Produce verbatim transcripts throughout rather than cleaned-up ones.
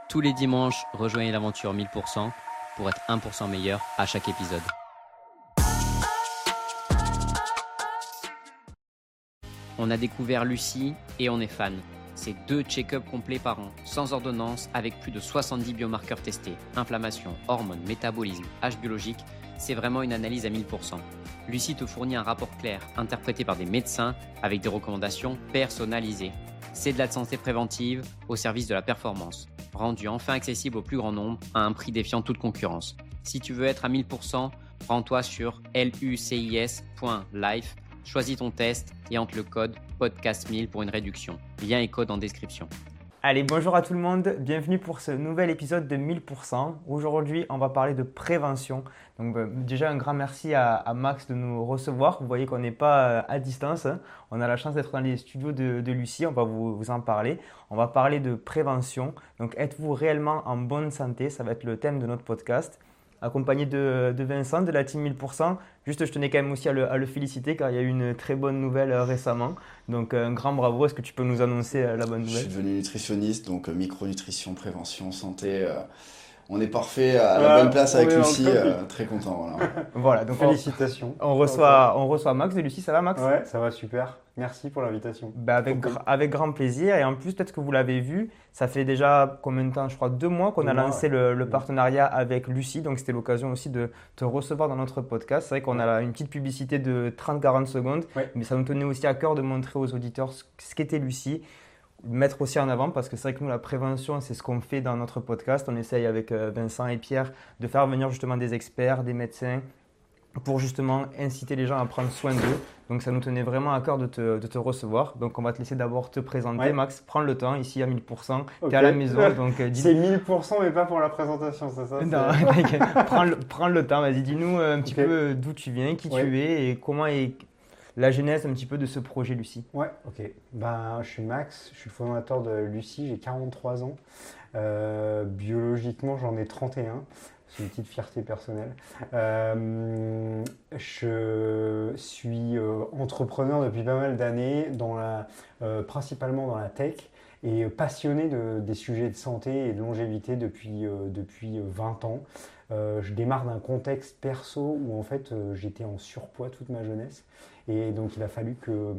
Tous les dimanches, rejoignez l'aventure mille pour cent pour être un pour cent meilleur à chaque épisode. On a découvert Lucie et on est fan. C'est deux check-ups complets par an, sans ordonnance, avec plus de soixante-dix biomarqueurs testés. Inflammation, hormones, métabolisme, âge biologique, c'est vraiment une analyse à mille pour cent. Lucie te fournit un rapport clair, interprété par des médecins, avec des recommandations personnalisées. C'est de la santé préventive au service de la performance, rendu enfin accessible au plus grand nombre à un prix défiant toute concurrence. Si tu veux être à mille pour cent, rends-toi sur lucis point life. Choisis ton test et entre le code podcast mille pour une réduction. Lien et code en description. Allez, bonjour à tout le monde, bienvenue pour ce nouvel épisode de mille pour cent. Aujourd'hui, on va parler de prévention. Donc euh, déjà, un grand merci à, à Max de nous recevoir. Vous voyez qu'on n'est pas euh, à distance, hein. On a la chance d'être dans les studios de, de Lucie, on va vous, vous en parler. On va parler de prévention. Donc, êtes-vous réellement en bonne santé? Ça va être le thème de notre podcast. Accompagné de, de Vincent de la team mille pour cent. Juste, je tenais quand même aussi à le, à le féliciter car il y a eu une très bonne nouvelle euh, récemment. Donc, euh, un grand bravo. Est-ce que tu peux nous annoncer euh, la bonne nouvelle? Je suis devenu nutritionniste, donc euh, micronutrition, prévention, santé. Euh, on est parfait à la bonne place avec Lucie. Euh, très content. Voilà. Voilà, donc félicitations. On, on, reçoit, on reçoit Max de Lucie. Ça va, Max? Ouais, ça va super. Merci pour l'invitation. Ben avec, gra- avec grand plaisir. Et en plus, peut-être que vous l'avez vu, ça fait déjà combien de temps? Je crois deux mois qu'on deux a mois, lancé ouais. le, le partenariat avec Lucie. Donc, c'était l'occasion aussi de te recevoir dans notre podcast. C'est vrai qu'on a là une petite publicité de trente à quarante secondes. Ouais. Mais ça nous tenait aussi à cœur de montrer aux auditeurs ce, ce qu'était Lucie. Mettre aussi en avant parce que c'est vrai que nous, la prévention, c'est ce qu'on fait dans notre podcast. On essaye avec euh, Vincent et Pierre de faire venir justement des experts, des médecins, pour justement inciter les gens à prendre soin d'eux. Donc ça nous tenait vraiment à cœur de te, de te recevoir. Donc on va te laisser d'abord te présenter. Ouais. Max, prends le temps, ici à mille pour cent, tu es Ok. à la maison. Donc, euh, dis- C'est mille pour cent mais pas pour la présentation, c'est ça? Non, c'est- t'inquiète. prends, le, prends le temps, vas-y, dis-nous un petit Ok. peu d'où tu viens, qui Ouais. tu es et comment est la genèse un petit peu de ce projet Lucie. Ouais, ok. Ben, je suis Max, je suis le fondateur de Lucie, j'ai quarante-trois ans. Euh, biologiquement, j'en ai trente et un. C'est une petite fierté personnelle. Euh, je suis euh, entrepreneur depuis pas mal d'années, dans la, euh, principalement dans la tech, et passionné de, des sujets de santé et de longévité depuis, euh, depuis vingt ans. Euh, je démarre d'un contexte perso où en fait euh, j'étais en surpoids toute ma jeunesse. Et donc il a fallu que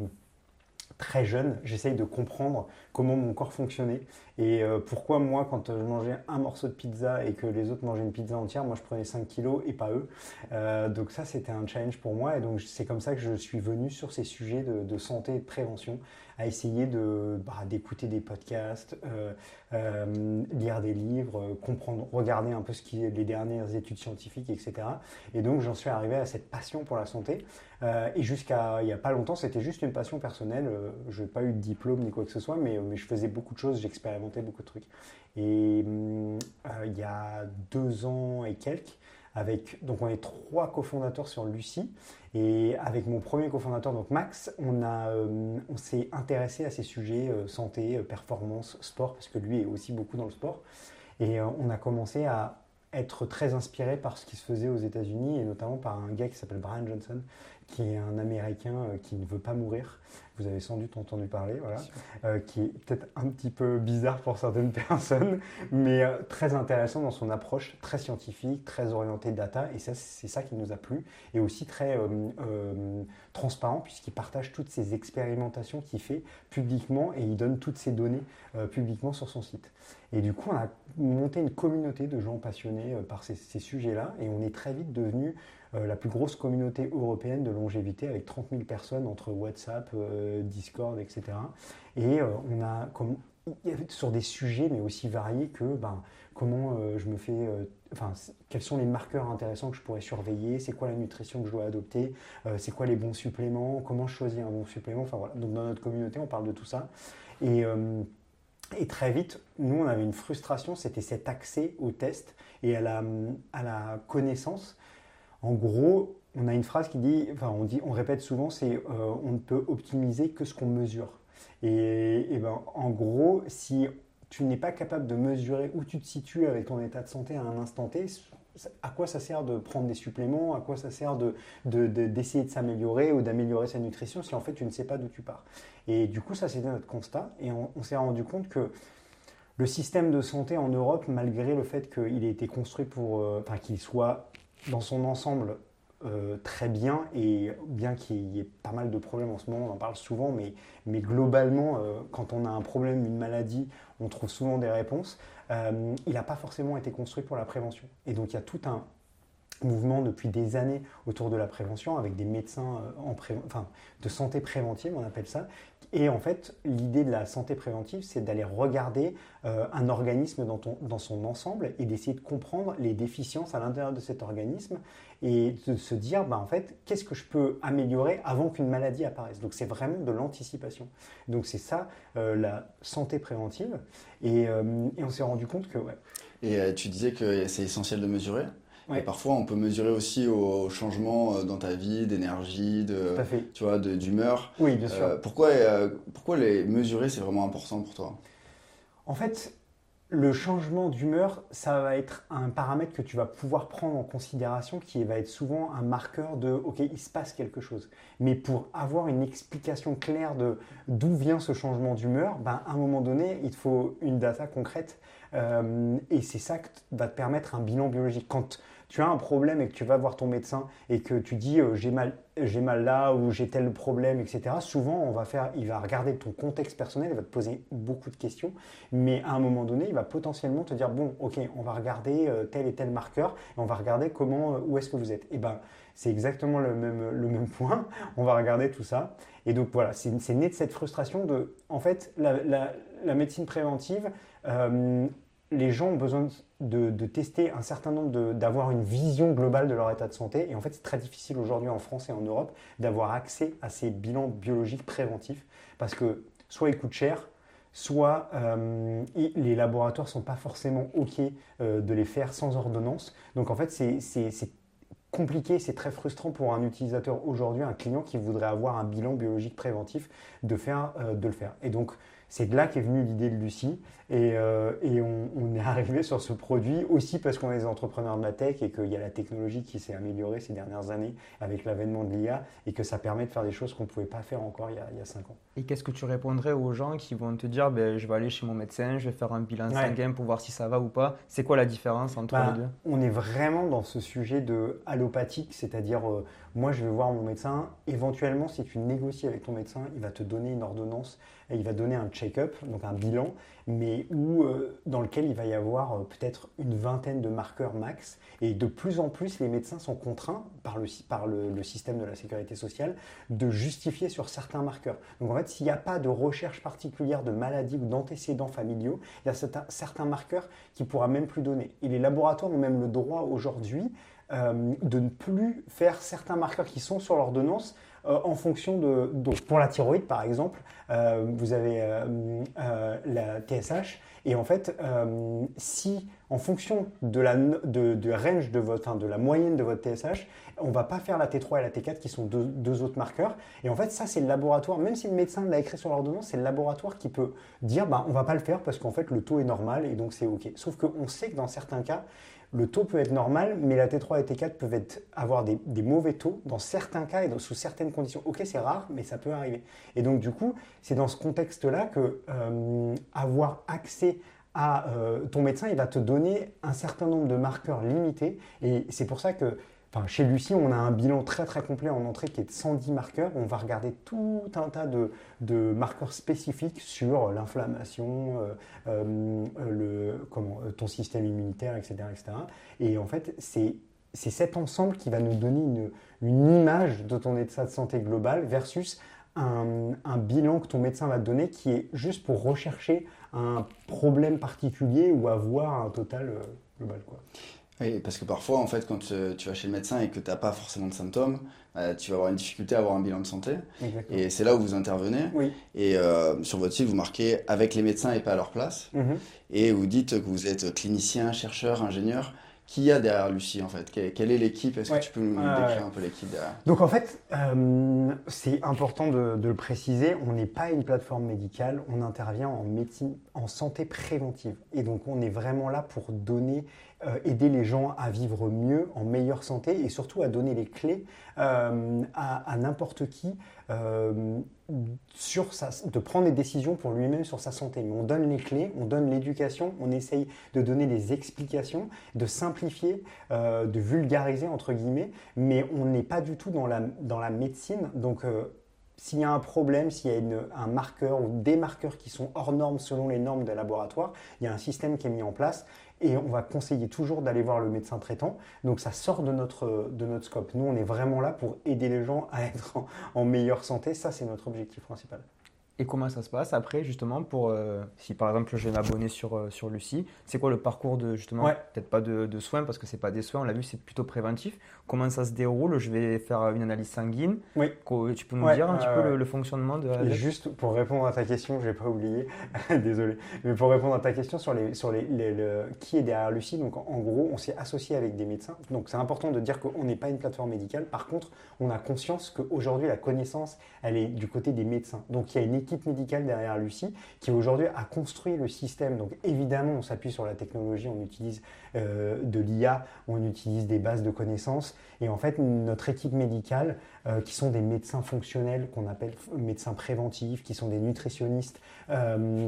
très jeune, j'essaye de comprendre comment mon corps fonctionnait et euh, pourquoi moi, quand je mangeais un morceau de pizza et que les autres mangeaient une pizza entière, moi je prenais cinq kilos et pas eux. Euh, donc ça, c'était un challenge pour moi et donc c'est comme ça que je suis venu sur ces sujets de, de santé et de prévention, à essayer de, bah, d'écouter des podcasts, euh, euh, lire des livres, euh, comprendre, regarder un peu ce qui est les dernières études scientifiques, et cetera. Et donc j'en suis arrivé à cette passion pour la santé. Euh, et jusqu'à il n'y a pas longtemps, c'était juste une passion personnelle. Euh, je n'ai pas eu de diplôme ni quoi que ce soit, mais, mais je faisais beaucoup de choses, j'expérimentais beaucoup de trucs. Et euh, il y a deux ans et quelques, avec, donc on est trois cofondateurs sur Lucie, et avec mon premier cofondateur, donc Max, on, a, euh, on s'est intéressé à ces sujets euh, santé, euh, performance, sport, parce que lui est aussi beaucoup dans le sport. Et euh, on a commencé à être très inspiré par ce qui se faisait aux États-Unis, et notamment par un gars qui s'appelle Brian Johnson, qui est un Américain euh, qui ne veut pas mourir. Vous avez sans doute entendu parler, voilà, euh, qui est peut-être un petit peu bizarre pour certaines personnes, mais euh, très intéressant dans son approche, très scientifique, très orientée data, et ça, c'est ça qui nous a plu, et aussi très euh, euh, transparent, puisqu'il partage toutes ses expérimentations qu'il fait publiquement, et il donne toutes ses données euh, publiquement sur son site. Et du coup, on a monté une communauté de gens passionnés euh, par ces, ces sujets-là, et on est très vite devenu euh, la plus grosse communauté européenne de longévité, avec trente mille personnes entre WhatsApp, euh, Discord, et cetera. Et euh, on a, comme, sur des sujets, mais aussi variés que ben, comment euh, je me fais, euh, enfin, quels sont les marqueurs intéressants que je pourrais surveiller, c'est quoi la nutrition que je dois adopter, euh, c'est quoi les bons suppléments, comment je choisis un bon supplément, enfin voilà. Donc dans notre communauté, on parle de tout ça. Et euh, Et très vite, nous, on avait une frustration, c'était cet accès au test et à la, à la connaissance. En gros, on a une phrase qui dit, enfin, on dit, on répète souvent, c'est euh, on ne peut optimiser que ce qu'on mesure. Et, et ben, en gros, si tu n'es pas capable de mesurer où tu te situes avec ton état de santé à un instant T, à quoi ça sert de prendre des suppléments, à quoi ça sert de, de, de, d'essayer de s'améliorer ou d'améliorer sa nutrition si en fait tu ne sais pas d'où tu pars. Et du coup, ça c'était notre constat et on, on s'est rendu compte que le système de santé en Europe, malgré le fait qu'il ait été construit pour, euh, enfin qu'il soit dans son ensemble euh, très bien, et bien qu'il y ait pas mal de problèmes en ce moment, on en parle souvent, mais, mais globalement, euh, quand on a un problème, une maladie, on trouve souvent des réponses. Euh, il n'a pas forcément été construit pour la prévention. Et donc il y a tout un mouvement depuis des années autour de la prévention, avec des médecins en pré... enfin, de santé préventive, on appelle ça. Et en fait, l'idée de la santé préventive, c'est d'aller regarder euh, un organisme dans, ton, dans son ensemble et d'essayer de comprendre les déficiences à l'intérieur de cet organisme et de se dire, bah, en fait, qu'est-ce que je peux améliorer avant qu'une maladie apparaisse. Donc c'est vraiment de l'anticipation. Donc c'est ça, euh, la santé préventive. Et, euh, et on s'est rendu compte que... Ouais. Et euh, tu disais que c'est essentiel de mesurer. Ouais. Et parfois, on peut mesurer aussi au changement dans ta vie, d'énergie, de, tu vois, de, d'humeur. Oui, bien sûr. Euh, pourquoi, euh, pourquoi les mesurer, c'est vraiment important pour toi? En fait, le changement d'humeur, ça va être un paramètre que tu vas pouvoir prendre en considération, qui va être souvent un marqueur de « ok, il se passe quelque chose ». Mais pour avoir une explication claire de d'où vient ce changement d'humeur, ben, à un moment donné, il te faut une data concrète. Euh, et c'est ça que va te permettre un bilan biologique. Quand tu as un problème et que tu vas voir ton médecin et que tu dis euh, j'ai mal, j'ai mal là ou j'ai tel problème, et cetera. Souvent, on va faire, il va regarder ton contexte personnel, il va te poser beaucoup de questions, mais à un moment donné, il va potentiellement te dire bon, ok, on va regarder euh, tel et tel marqueur et on va regarder comment, euh, où est-ce que vous êtes. Et ben, c'est exactement le même, le même point. On va regarder tout ça. Et donc voilà, c'est, c'est né de cette frustration de, en fait, la, la, la médecine préventive. Euh, les gens ont besoin de, de tester un certain nombre, de, d'avoir une vision globale de leur état de santé. Et en fait, c'est très difficile aujourd'hui en France et en Europe d'avoir accès à ces bilans biologiques préventifs parce que soit ils coûtent cher, soit euh, les laboratoires ne sont pas forcément OK euh, de les faire sans ordonnance. Donc en fait, c'est, c'est, c'est compliqué, c'est très frustrant pour un utilisateur aujourd'hui, un client qui voudrait avoir un bilan biologique préventif, de, faire, euh, de le faire. Et donc, c'est de là qu'est venue l'idée de Lucie et, euh, et on, on est arrivé sur ce produit aussi parce qu'on est des entrepreneurs de la tech et qu'il y a la technologie qui s'est améliorée ces dernières années avec l'avènement de l'I A et que ça permet de faire des choses qu'on ne pouvait pas faire encore il y a, il y a cinq ans. Et qu'est-ce que tu répondrais aux gens qui vont te dire ben, je vais aller chez mon médecin, je vais faire un bilan ouais. sanguin pour voir si ça va ou pas. C'est quoi la différence entre bah, les deux? On est vraiment dans ce sujet de allopathique, c'est-à-dire euh, moi je vais voir mon médecin, éventuellement si tu négocies avec ton médecin, il va te donner une ordonnance et il va donner un check-up, donc un bilan, mais où, euh, dans lequel il va y avoir euh, peut-être une vingtaine de marqueurs max. Et de plus en plus, les médecins sont contraints par le, par le, le système de la sécurité sociale de justifier sur certains marqueurs. Donc en fait, s'il n'y a pas de recherche particulière de maladie ou d'antécédents familiaux, il y a certains, certains marqueurs qui ne pourra même plus donner. Et les laboratoires ont même le droit aujourd'hui euh, de ne plus faire certains marqueurs qui sont sur l'ordonnance euh, en fonction de... Donc pour la thyroïde, par exemple, euh, vous avez euh, euh, la T S H. Et en fait, euh, si en fonction de la de, de range de votre, enfin, de la moyenne de votre T S H, on ne va pas faire la T trois et la T quatre qui sont deux, deux autres marqueurs. Et en fait, ça c'est le laboratoire, même si le médecin l'a écrit sur l'ordonnance, c'est le laboratoire qui peut dire bah, on ne va pas le faire parce qu'en fait le taux est normal et donc c'est OK. Sauf qu'on sait que dans certains cas, le taux peut être normal, mais la T trois et T quatre peuvent être, avoir des, des mauvais taux dans certains cas et dans, sous certaines conditions. Ok, c'est rare, mais ça peut arriver. Et donc, du coup, c'est dans ce contexte-là que euh, avoir accès à euh, ton médecin, il va te donner un certain nombre de marqueurs limités. Et c'est pour ça que Enfin, chez Lucie, on a un bilan très très complet en entrée qui est de cent dix marqueurs. On va regarder tout un tas de, de marqueurs spécifiques sur l'inflammation, euh, euh, le, comment, ton système immunitaire, et cetera, et cetera. Et en fait, c'est, c'est cet ensemble qui va nous donner une, une image de ton état de santé global versus un, un bilan que ton médecin va te donner qui est juste pour rechercher un problème particulier ou avoir un total euh, global, quoi. Oui, parce que parfois, en fait, quand tu vas chez le médecin et que tu n'as pas forcément de symptômes, euh, tu vas avoir une difficulté à avoir un bilan de santé. Exactement. Et c'est là où vous intervenez. Oui. Et euh, sur votre site, vous marquez « avec les médecins et pas à leur place Mm-hmm. ». Et vous dites que vous êtes clinicien, chercheur, ingénieur. Qui y a derrière Lucie, en fait? Quelle est l'équipe? Est-ce ouais. que tu peux nous ah, décrire ouais. un peu l'équipe derrière? Donc, en fait, euh, c'est important de, de le préciser, on n'est pas une plateforme médicale, on intervient en médecine, en santé préventive. Et donc, on est vraiment là pour donner, euh, aider les gens à vivre mieux, en meilleure santé et surtout à donner les clés euh, à, à n'importe qui. Euh, sur sa, de prendre des décisions pour lui-même sur sa santé. Mais on donne les clés, on donne l'éducation, on essaye de donner des explications, de simplifier, euh, de vulgariser entre guillemets, mais on n'est pas du tout dans la, dans la médecine. Donc euh, s'il y a un problème, s'il y a une, un marqueur ou des marqueurs qui sont hors normes selon les normes des laboratoires, il y a un système qui est mis en place et on va conseiller toujours d'aller voir le médecin traitant. Donc ça sort de notre, de notre scope. Nous, on est vraiment là pour aider les gens à être en, en meilleure santé. Ça, c'est notre objectif principal. Et comment ça se passe après, justement, pour euh, si par exemple je vais m'abonner sur, euh, sur Lucie, c'est quoi le parcours de, justement, ouais. peut-être pas de, de soins parce que c'est pas des soins, on l'a vu, c'est plutôt préventif. Comment ça se déroule? Je vais faire une analyse sanguine. Oui. Tu peux nous ouais, dire un euh, petit peu le, le fonctionnement de Et juste pour répondre à ta question, je n'ai pas oublié, désolé, mais pour répondre à ta question sur, les, sur les, les, le, qui est derrière Lucie, donc en, en gros, on s'est associé avec des médecins. Donc c'est important de dire qu'on n'est pas une plateforme médicale. Par contre, on a conscience qu'aujourd'hui, la connaissance, elle est du côté des médecins. Donc il y a une équipe médicale derrière Lucie qui aujourd'hui a construit le système. Donc évidemment, on s'appuie sur la technologie, on utilise euh, de l'I A, on utilise des bases de connaissances et en fait notre équipe médicale euh, qui sont des médecins fonctionnels qu'on appelle médecins préventifs, qui sont des nutritionnistes euh,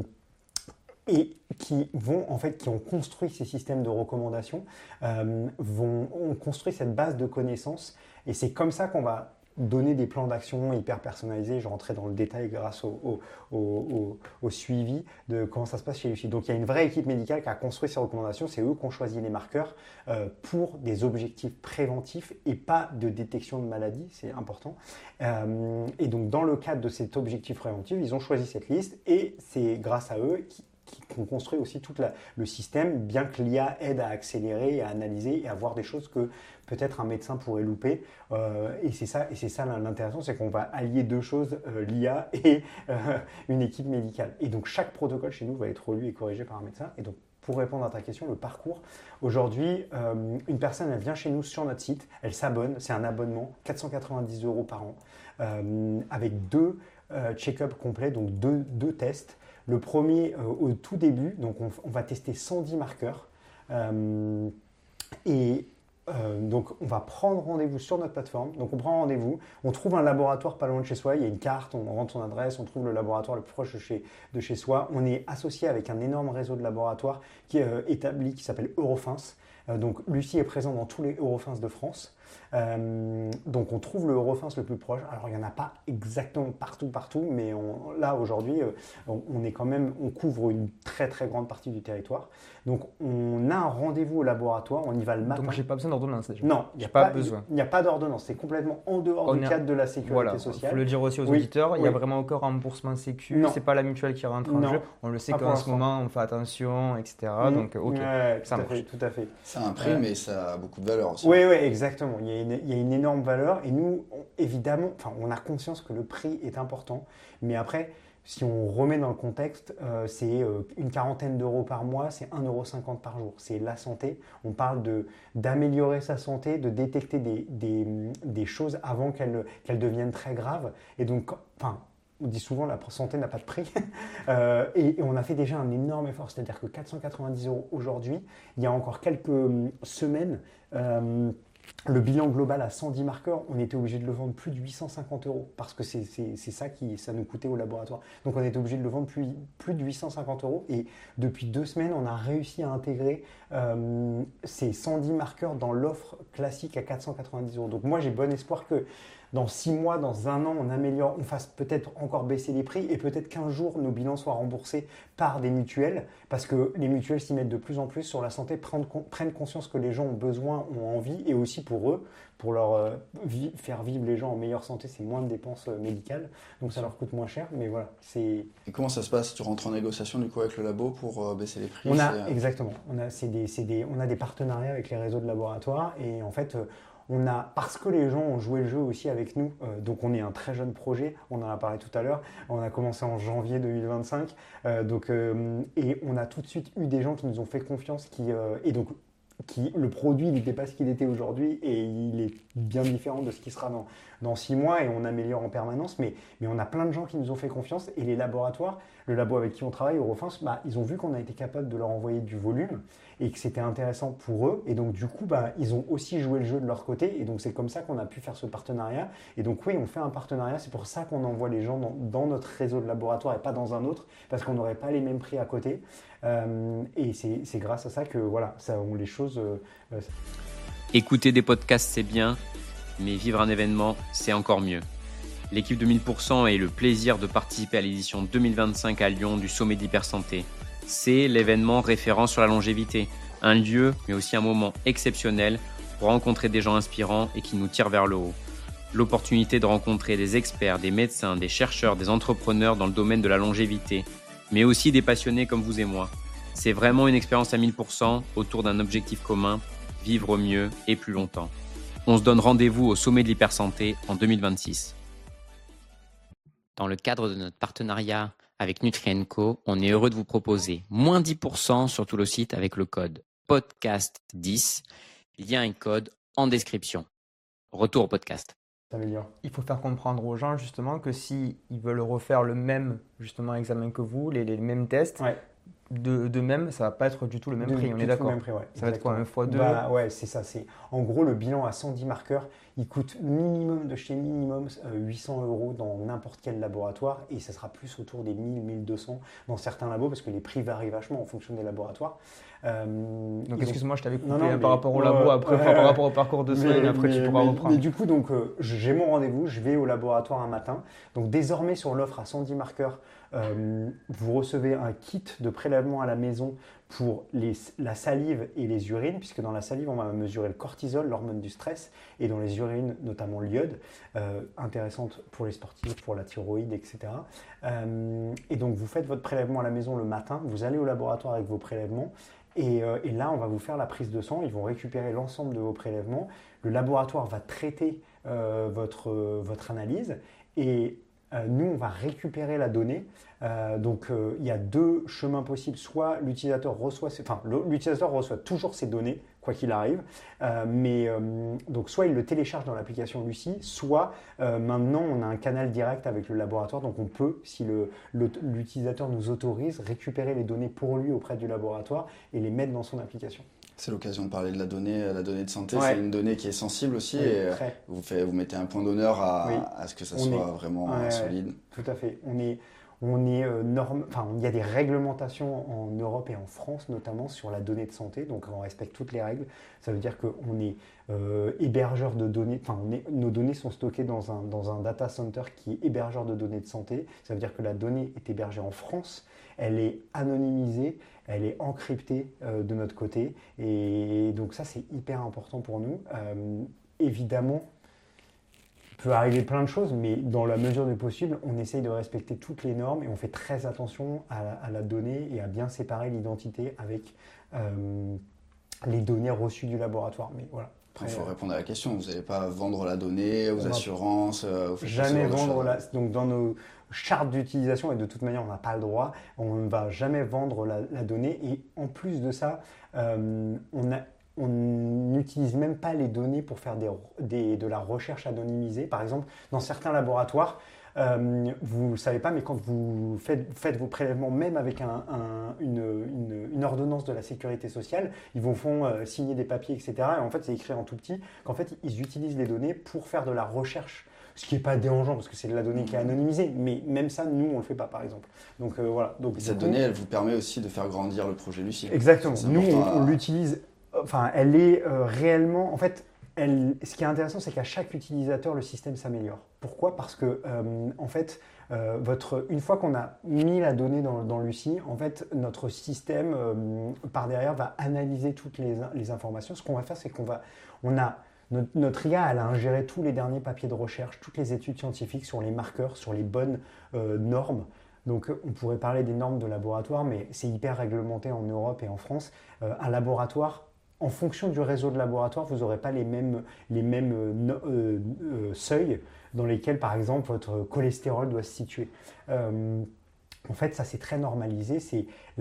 et qui vont en fait qui ont construit ces systèmes de recommandation, euh, vont ont construit cette base de connaissances et c'est comme ça qu'on va donner des plans d'action hyper personnalisés. Je rentrais dans le détail grâce au, au, au, au, au suivi de comment ça se passe chez Lucie. Donc il y a une vraie équipe médicale qui a construit ces recommandations. C'est eux qui ont choisi les marqueurs euh, pour des objectifs préventifs et pas de détection de maladie. C'est important. Euh, et donc dans le cadre de cet objectif préventif, ils ont choisi cette liste et c'est grâce à eux qui qui ont construit aussi tout la, le système, bien que l'I A aide à accélérer, à analyser et à voir des choses que peut-être un médecin pourrait louper. Euh, et c'est ça, et c'est ça l'intéressant, c'est qu'on va allier deux choses, euh, l'I A et euh, une équipe médicale. Et donc chaque protocole chez nous va être relu et corrigé par un médecin. Et donc pour répondre à ta question, le parcours, aujourd'hui, euh, une personne, elle vient chez nous sur notre site, elle s'abonne, c'est un abonnement, quatre cent quatre-vingt-dix euros par an, euh, avec deux euh, check-up complets, donc deux, deux tests. Le premier, euh, au tout début, donc on, on va tester cent dix marqueurs euh, et euh, donc on va prendre rendez-vous sur notre plateforme. Donc on prend rendez-vous, on trouve un laboratoire pas loin de chez soi, il y a une carte, on rentre son adresse, on trouve le laboratoire le plus proche de chez, de chez soi. On est associé avec un énorme réseau de laboratoires qui est euh, établi, qui s'appelle Eurofins. Euh, donc Lucie est présent dans tous les Eurofins de France. Euh, donc on trouve le Eurofins le plus proche. Alors il n'y en a pas exactement partout, partout, mais on, là aujourd'hui, euh, on, on est quand même, on couvre une très très grande partie du territoire. Donc on a un rendez-vous au laboratoire, on y va le matin. Donc j'ai pas besoin d'ordonnance déjà. Non, il n'y a pas, pas besoin. Il n'y a pas d'ordonnance, c'est complètement en dehors on du a... cadre de la sécurité voilà. sociale. Il faut le dire aussi aux oui. auditeurs, il oui. n'y a vraiment aucun remboursement sécu, c'est pas la mutuelle qui rentre en non. jeu. On le sait pas qu'en ce moment on fait attention, et cetera. Mmh. Donc ok, ouais, ça tout marche. À fait, tout à fait. C'est un prix, euh... mais ça a beaucoup de valeur aussi. Oui, oui, exactement. Il y a une, il y a une énorme valeur et nous, on, évidemment, enfin, on a conscience que le prix est important, mais après, si on remet dans le contexte, euh, c'est euh, une quarantaine d'euros par mois, c'est un euro cinquante par jour. C'est la santé. On parle de, d'améliorer sa santé, de détecter des, des, des choses avant qu'elles, qu'elles deviennent très graves. Et donc, enfin, on dit souvent la santé n'a pas de prix. euh, et, et on a fait déjà un énorme effort. C'est-à-dire que quatre cent quatre-vingt-dix euros aujourd'hui, il y a encore quelques euh, semaines, euh, le bilan global à cent dix marqueurs, on était obligé de le vendre plus de huit cent cinquante euros parce que c'est, c'est, c'est ça qui ça nous coûtait au laboratoire. Donc on était obligé de le vendre plus, plus de huit cent cinquante euros et depuis deux semaines, on a réussi à intégrer euh, ces cent dix marqueurs dans l'offre classique à quatre cent quatre-vingt-dix euros. Donc moi, j'ai bon espoir que dans six mois, dans un an, on améliore, on fasse peut-être encore baisser les prix et peut-être qu'un jour, nos bilans soient remboursés par des mutuelles parce que les mutuelles s'y mettent de plus en plus sur la santé, prennent, prennent conscience que les gens ont besoin, ont envie et aussi pour eux, pour leur euh, vi- faire vivre les gens en meilleure santé, c'est moins de dépenses euh, médicales, donc ça leur coûte moins cher, mais voilà. C'est... Et comment ça se passe? Tu rentres en négociation du coup avec le labo pour euh, baisser les prix? On a, c'est... exactement, on a, c'est des, c'est des, on a des partenariats avec les réseaux de laboratoires et en fait, euh, on a, parce que les gens ont joué le jeu aussi avec nous, euh, donc on est un très jeune projet, on en a parlé tout à l'heure, on a commencé en janvier deux mille vingt-cinq, euh, donc, euh, et on a tout de suite eu des gens qui nous ont fait confiance, qui, euh, et donc qui, le produit n'était pas ce qu'il était aujourd'hui et il est bien différent de ce qui sera dans, dans six mois et on améliore en permanence, mais, mais on a plein de gens qui nous ont fait confiance et les laboratoires, le labo avec qui on travaille, Eurofins, bah, ils ont vu qu'on a été capable de leur envoyer du volume et que c'était intéressant pour eux. Et donc, du coup, bah, ils ont aussi joué le jeu de leur côté. Et donc, c'est comme ça qu'on a pu faire ce partenariat. Et donc, oui, on fait un partenariat. C'est pour ça qu'on envoie les gens dans, dans notre réseau de laboratoire et pas dans un autre, parce qu'on n'aurait pas les mêmes prix à côté. Euh, et c'est, c'est grâce à ça que, voilà, ça, on, les choses... Euh, euh, Écouter des podcasts, c'est bien, mais vivre un événement, c'est encore mieux. L'équipe de mille pour cent a eu le plaisir de participer à l'édition deux mille vingt-cinq à Lyon du Sommet d'Hypersanté. C'est l'événement référent sur la longévité, un lieu mais aussi un moment exceptionnel pour rencontrer des gens inspirants et qui nous tirent vers le haut. L'opportunité de rencontrer des experts, des médecins, des chercheurs, des entrepreneurs dans le domaine de la longévité, mais aussi des passionnés comme vous et moi. C'est vraiment une expérience à mille pour cent autour d'un objectif commun, vivre mieux et plus longtemps. On se donne rendez-vous au Sommet de l'Hypersanté en deux mille vingt-six. Dans le cadre de notre partenariat avec Nutri and Co, on est heureux de vous proposer moins dix pour cent sur tout le site avec le code podcast dix. Il y a un code en description. Retour au podcast. Il faut faire comprendre aux gens justement que s'ils veulent refaire le même justement examen que vous, les, les mêmes tests, ouais. de, de même, ça ne va pas être du tout le même de, prix, on est d'accord. Même prix, ouais, ça va être quoi, un fois deux bah, ouais, c'est ça. C'est... En gros, le bilan à cent dix marqueurs, il coûte minimum de chez minimum euh, huit cents euros dans n'importe quel laboratoire et ça sera plus autour des mille, mille deux cents dans certains labos parce que les prix varient vachement en fonction des laboratoires. Euh, donc excuse-moi, ont... je t'avais coupé non, non, mais, par rapport au labo, euh, après euh, par rapport au parcours de soins, et après mais, tu pourras mais, reprendre. Mais du coup, donc, euh, j'ai mon rendez-vous, je vais au laboratoire un matin. Donc désormais sur l'offre à cent dix marqueurs, euh, vous recevez un kit de prélèvement à la maison pour les, la salive et les urines, puisque dans la salive, on va mesurer le cortisol, l'hormone du stress, et dans les urines, notamment l'iode, euh, intéressante pour les sportifs, pour la thyroïde, et cetera. Euh, et donc, vous faites votre prélèvement à la maison le matin, vous allez au laboratoire avec vos prélèvements, et, euh, et là, on va vous faire la prise de sang, ils vont récupérer l'ensemble de vos prélèvements, le laboratoire va traiter euh, votre, euh, votre analyse, et Euh, nous, on va récupérer la donnée. Euh, donc, euh, il y a deux chemins possibles. Soit l'utilisateur reçoit, ses, enfin, l'utilisateur reçoit toujours ses données, quoi qu'il arrive. Euh, mais euh, donc, soit il le télécharge dans l'application Lucie, soit euh, maintenant, on a un canal direct avec le laboratoire. Donc, on peut, si le, le, l'utilisateur nous autorise, récupérer les données pour lui auprès du laboratoire et les mettre dans son application. C'est l'occasion de parler de la donnée, la donnée de santé. Ouais. C'est une donnée qui est sensible aussi. Oui, et vous, fait, vous mettez un point d'honneur à, oui. à ce que ça on soit est, vraiment ouais, solide. Tout à fait. On est, on est euh, norme, enfin, il y a des réglementations en Europe et en France notamment sur la donnée de santé. Donc, on respecte toutes les règles. Ça veut dire qu'on est euh, hébergeur de données. Enfin, on est, nos données sont stockées dans un, dans un data center qui est hébergeur de données de santé. Ça veut dire que la donnée est hébergée en France. Elle est anonymisée. Elle est encryptée euh, de notre côté et donc ça c'est hyper important pour nous. Euh, évidemment, il peut arriver plein de choses, mais dans la mesure du possible, on essaye de respecter toutes les normes et on fait très attention à la, à la donnée et à bien séparer l'identité avec euh, les données reçues du laboratoire. Mais voilà. Il faut répondre à la question. Vous n'allez pas vendre la donnée aux assurances, aux jamais vendre la. Donc dans nos charte d'utilisation, et de toute manière on n'a pas le droit, on ne va jamais vendre la, la donnée et en plus de ça, euh, on a, on n'utilise même pas les données pour faire des, des, de la recherche anonymisée. Par exemple, dans certains laboratoires, euh, vous ne savez pas, mais quand vous faites, faites vos prélèvements, même avec un, un, une, une, une ordonnance de la sécurité sociale, ils vous font euh, signer des papiers, et cetera. Et en fait, c'est écrit en tout petit qu'en fait, ils utilisent les données pour faire de la recherche. Ce qui n'est pas dérangeant parce que c'est de la donnée qui est anonymisée, mais même ça, nous, on ne le fait pas, par exemple. Donc euh, voilà. Donc, cette donnée, elle vous permet aussi de faire grandir le projet Lucie. Exactement. Nous, on, on l'utilise, enfin, elle est euh, réellement, en fait, elle, ce qui est intéressant, c'est qu'à chaque utilisateur, le système s'améliore. Pourquoi ? Parce que, euh, en fait, euh, votre, une fois qu'on a mis la donnée dans, dans Lucie, en fait, notre système, euh, par derrière, va analyser toutes les, les informations. Ce qu'on va faire, c'est qu'on va, on a Notre, notre I A, elle a ingéré tous les derniers papiers de recherche, toutes les études scientifiques sur les marqueurs, sur les bonnes euh, normes. Donc, on pourrait parler des normes de laboratoire, mais c'est hyper réglementé en Europe et en France. Euh, un laboratoire, en fonction du réseau de laboratoires, vous n'aurez pas les mêmes, les mêmes euh, euh, euh, seuils dans lesquels, par exemple, votre cholestérol doit se situer. Euh, en fait, ça, c'est très normalisé. C'est la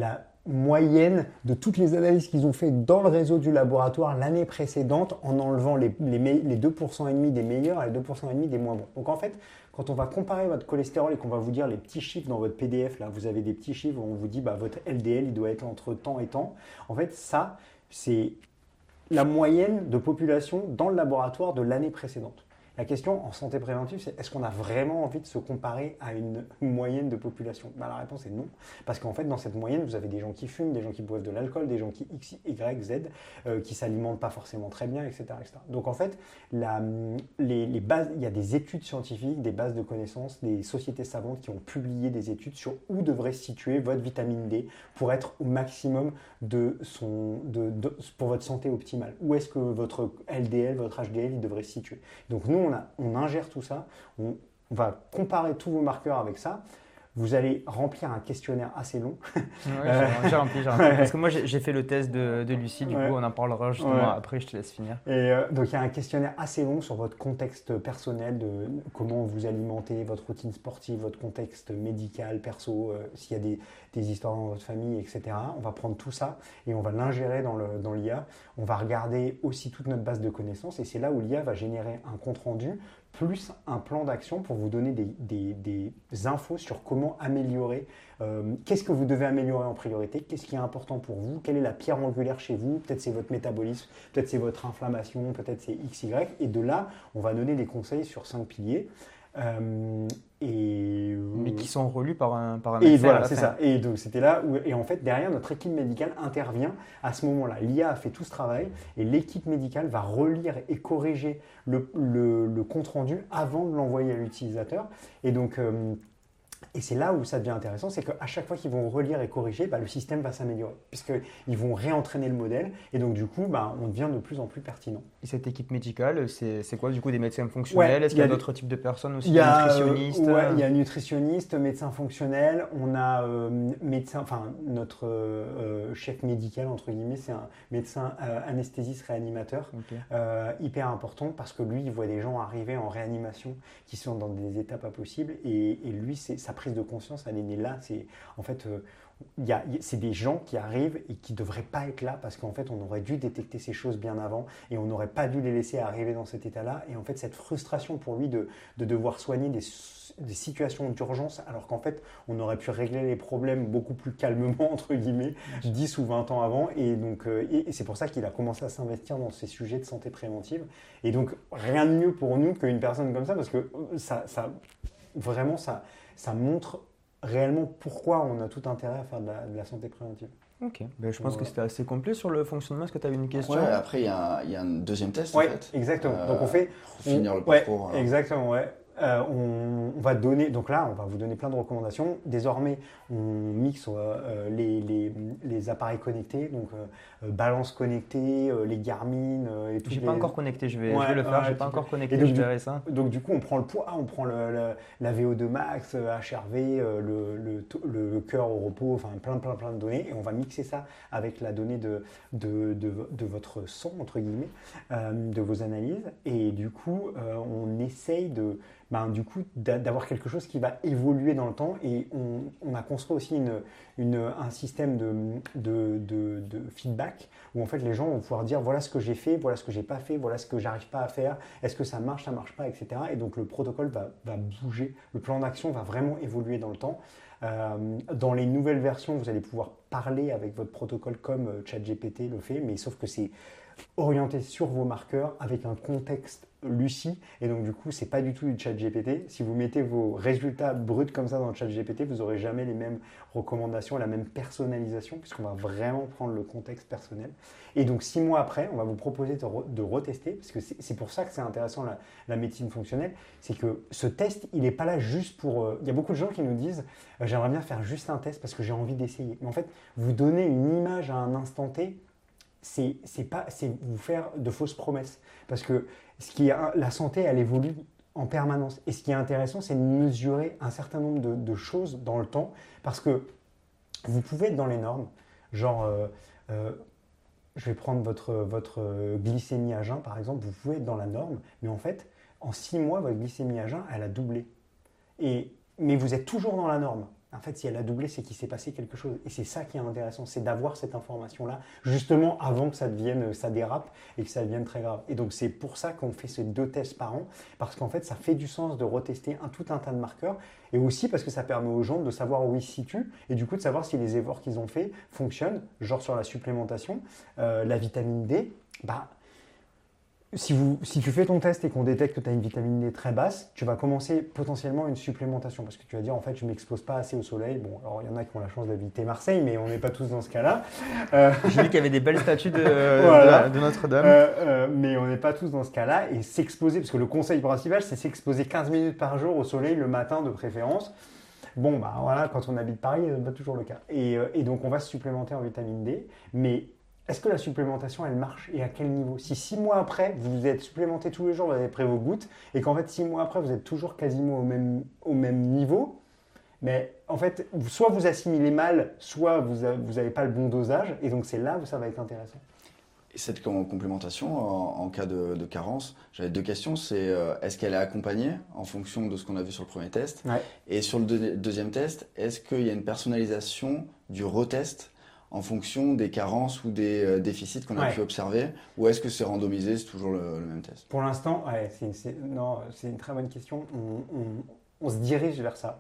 moyenne de toutes les analyses qu'ils ont fait dans le réseau du laboratoire l'année précédente en enlevant les, les, les deux pour cent et demi des meilleurs et les deux pour cent et demi des moins bons. Donc en fait, quand on va comparer votre cholestérol et qu'on va vous dire les petits chiffres dans votre P D F, là vous avez des petits chiffres où on vous dit bah, votre L D L il doit être entre tant et tant. En fait, ça, c'est la moyenne de population dans le laboratoire de l'année précédente. La question en santé préventive, c'est est-ce qu'on a vraiment envie de se comparer à une moyenne de population? Ben, la réponse est non. Parce qu'en fait, dans cette moyenne, vous avez des gens qui fument, des gens qui boivent de l'alcool, des gens qui X, Y, Z, euh, qui ne s'alimentent pas forcément très bien, et cetera et cetera. Donc en fait, la, les, les bases, il y a des études scientifiques, des bases de connaissances, des sociétés savantes qui ont publié des études sur où devrait se situer votre vitamine D pour être au maximum de son, de, de, pour votre santé optimale. Où est-ce que votre L D L, votre H D L, il devrait se situer? Donc nous, On, a, on ingère tout ça, on, on va comparer tous vos marqueurs avec ça. Vous allez remplir un questionnaire assez long. Ouais, j'ai, j'ai rempli, j'ai rempli. Parce que moi, j'ai, j'ai fait le test de, de Lucie, du ouais. coup, on en parlera justement ouais. après, je te laisse finir. Et euh, donc, il y a un questionnaire assez long sur votre contexte personnel, de comment vous alimentez, votre routine sportive, votre contexte médical, perso, euh, s'il y a des, des histoires dans votre famille, et cetera. On va prendre tout ça et on va l'ingérer dans, le, dans l'I A. On va regarder aussi toute notre base de connaissances et c'est là où l'I A va générer un compte-rendu plus un plan d'action pour vous donner des, des, des infos sur comment améliorer, euh, qu'est-ce que vous devez améliorer en priorité, qu'est-ce qui est important pour vous, quelle est la pierre angulaire chez vous, peut-être c'est votre métabolisme, peut-être c'est votre inflammation, peut-être c'est X Y, et de là, on va donner des conseils sur cinq piliers. Euh, et, mais qui sont relus par un par un et voilà, c'est ça. Et donc c'était là où, et en fait derrière notre équipe médicale intervient à ce moment-là. L'I A a fait tout ce travail et l'équipe médicale va relire et corriger le, le, le compte rendu avant de l'envoyer à l'utilisateur. Et donc euh, et c'est là où ça devient intéressant, c'est qu'à chaque fois qu'ils vont relire et corriger, bah, le système va s'améliorer, puisqu'ils vont réentraîner le modèle, et donc du coup, bah, on devient de plus en plus pertinent. Et cette équipe médicale, c'est, c'est quoi du coup, des médecins fonctionnels? Ouais, Est-ce qu'il y a, y a d'autres des... types de personnes aussi? Il y a nutritionnistes? euh, ouais, il y a nutritionnistes, médecins fonctionnels, on a euh, médecin, enfin notre euh, chef médical, entre guillemets, c'est un médecin euh, anesthésiste réanimateur, okay. euh, hyper important, parce que lui, il voit des gens arriver en réanimation qui sont dans des états pas possibles, et, et lui, c'est sa prise de conscience, elle est née là. C'est, en fait, euh, y a, y a, c'est des gens qui arrivent et qui ne devraient pas être là parce qu'en fait, on aurait dû détecter ces choses bien avant et on n'aurait pas dû les laisser arriver dans cet état-là. Et en fait, cette frustration pour lui de, de devoir soigner des, des situations d'urgence alors qu'en fait, on aurait pu régler les problèmes beaucoup plus calmement, entre guillemets, dix ou vingt ans avant. Et, donc, euh, et, et c'est pour ça qu'il a commencé à s'investir dans ces sujets de santé préventive. Et donc, rien de mieux pour nous qu'une personne comme ça parce que ça, ça vraiment, ça... ça montre réellement pourquoi on a tout intérêt à faire de la, de la santé préventive. Ok, ben, je pense voilà. que c'était assez complet sur le fonctionnement. Est-ce que tu avais une question? Ouais, après, il y, y a un deuxième test ouais, en fait. Exactement. Euh, donc on fait. Pour finir on, le parcours. Ouais, exactement, ouais. Euh, on, on va donner, donc là, on va vous donner plein de recommandations. Désormais, on mixe euh, les, les, les appareils connectés, donc euh, balance connectée, euh, les Garmin euh, et tout. J'ai les... pas encore connecté, je vais, ouais, je vais le faire. Ouais, J'ai pas encore connecté, donc, je du, verrai ça. Donc du coup, on prend le poids, on prend le, le, la V O deux max, H R V, euh, le, le, le, le cœur au repos, enfin plein, plein, plein de données, et on va mixer ça avec la donnée de, de, de, de votre sang entre guillemets, euh, de vos analyses, et du coup, euh, on essaye de Ben, du coup, d'avoir quelque chose qui va évoluer dans le temps et on, on a construit aussi une, une, un système de, de, de, de feedback où en fait les gens vont pouvoir dire voilà ce que j'ai fait, voilà ce que j'ai pas fait, voilà ce que j'arrive pas à faire, est-ce que ça marche, ça marche pas, et cetera. Et donc le protocole va, va bouger, le plan d'action va vraiment évoluer dans le temps. Euh, dans les nouvelles versions, vous allez pouvoir parler avec votre protocole comme ChatGPT le fait, mais sauf que c'est orienté sur vos marqueurs avec un contexte Lucie, et donc du coup c'est pas du tout du ChatGPT. Si vous mettez vos résultats bruts comme ça dans le ChatGPT, vous n'aurez jamais les mêmes recommandations, la même personnalisation, puisqu'on va vraiment prendre le contexte personnel. Et donc six mois après, on va vous proposer de, re, de retester, parce que c'est, c'est pour ça que c'est intéressant la, la médecine fonctionnelle, c'est que ce test, il n'est pas là juste pour... Euh, il y a beaucoup de gens qui nous disent euh, j'aimerais bien faire juste un test parce que j'ai envie d'essayer. Mais en fait, vous donnez une image à un instant T, c'est, c'est pas, c'est vous faire de fausses promesses. Parce que ce qui est, la santé, elle évolue en permanence. Et ce qui est intéressant, c'est de mesurer un certain nombre de, de choses dans le temps. Parce que vous pouvez être dans les normes. Genre, euh, euh, je vais prendre votre, votre glycémie à jeun, par exemple. Vous pouvez être dans la norme. Mais en fait, en six mois, votre glycémie à jeun, elle a doublé. Et, mais vous êtes toujours dans la norme. En fait, si elle a doublé, c'est qu'il s'est passé quelque chose. Et c'est ça qui est intéressant, c'est d'avoir cette information-là, justement avant que ça devienne, ça dérape et que ça devienne très grave. Et donc, c'est pour ça qu'on fait ces deux tests par an, parce qu'en fait, ça fait du sens de retester un, tout un tas de marqueurs, et aussi parce que ça permet aux gens de savoir où ils se situent, et du coup, de savoir si les efforts qu'ils ont faits fonctionnent, genre sur la supplémentation, euh, la vitamine D, bah, Si, vous, si tu fais ton test et qu'on détecte que tu as une vitamine D très basse, tu vas commencer potentiellement une supplémentation parce que tu vas dire en fait je ne m'expose pas assez au soleil. Bon, alors il y en a qui ont la chance d'habiter Marseille, mais on n'est pas tous dans ce cas-là. Euh... J'ai vu qu'il y avait des belles statues de, voilà. de, de Notre-Dame. Euh, euh, mais on n'est pas tous dans ce cas-là et s'exposer, parce que le conseil principal c'est s'exposer quinze minutes par jour au soleil le matin de préférence. Bon, bah voilà, quand on habite Paris, c'est pas toujours le cas. Et, euh, et donc on va se supplémenter en vitamine D, mais est-ce que la supplémentation, elle marche et à quel niveau? Si six mois après, vous vous êtes supplémenté tous les jours, vous avez pris vos gouttes, et qu'en fait, six mois après, vous êtes toujours quasiment au même, au même niveau, mais en fait, soit vous assimilez mal, soit vous n'avez pas le bon dosage, et donc c'est là où ça va être intéressant. Et cette complémentation, en, en cas de, de carence, j'avais deux questions. C'est euh, est-ce qu'elle est accompagnée en fonction de ce qu'on a vu sur le premier test? Ouais. Et sur le deux, deuxième test, est-ce qu'il y a une personnalisation du retest en fonction des carences ou des euh, déficits qu'on a ouais. pu observer, ou est-ce que c'est randomisé, c'est toujours le, le même test? Pour l'instant, ouais, c'est, c'est, non, c'est une très bonne question. On, on, on se dirige vers ça.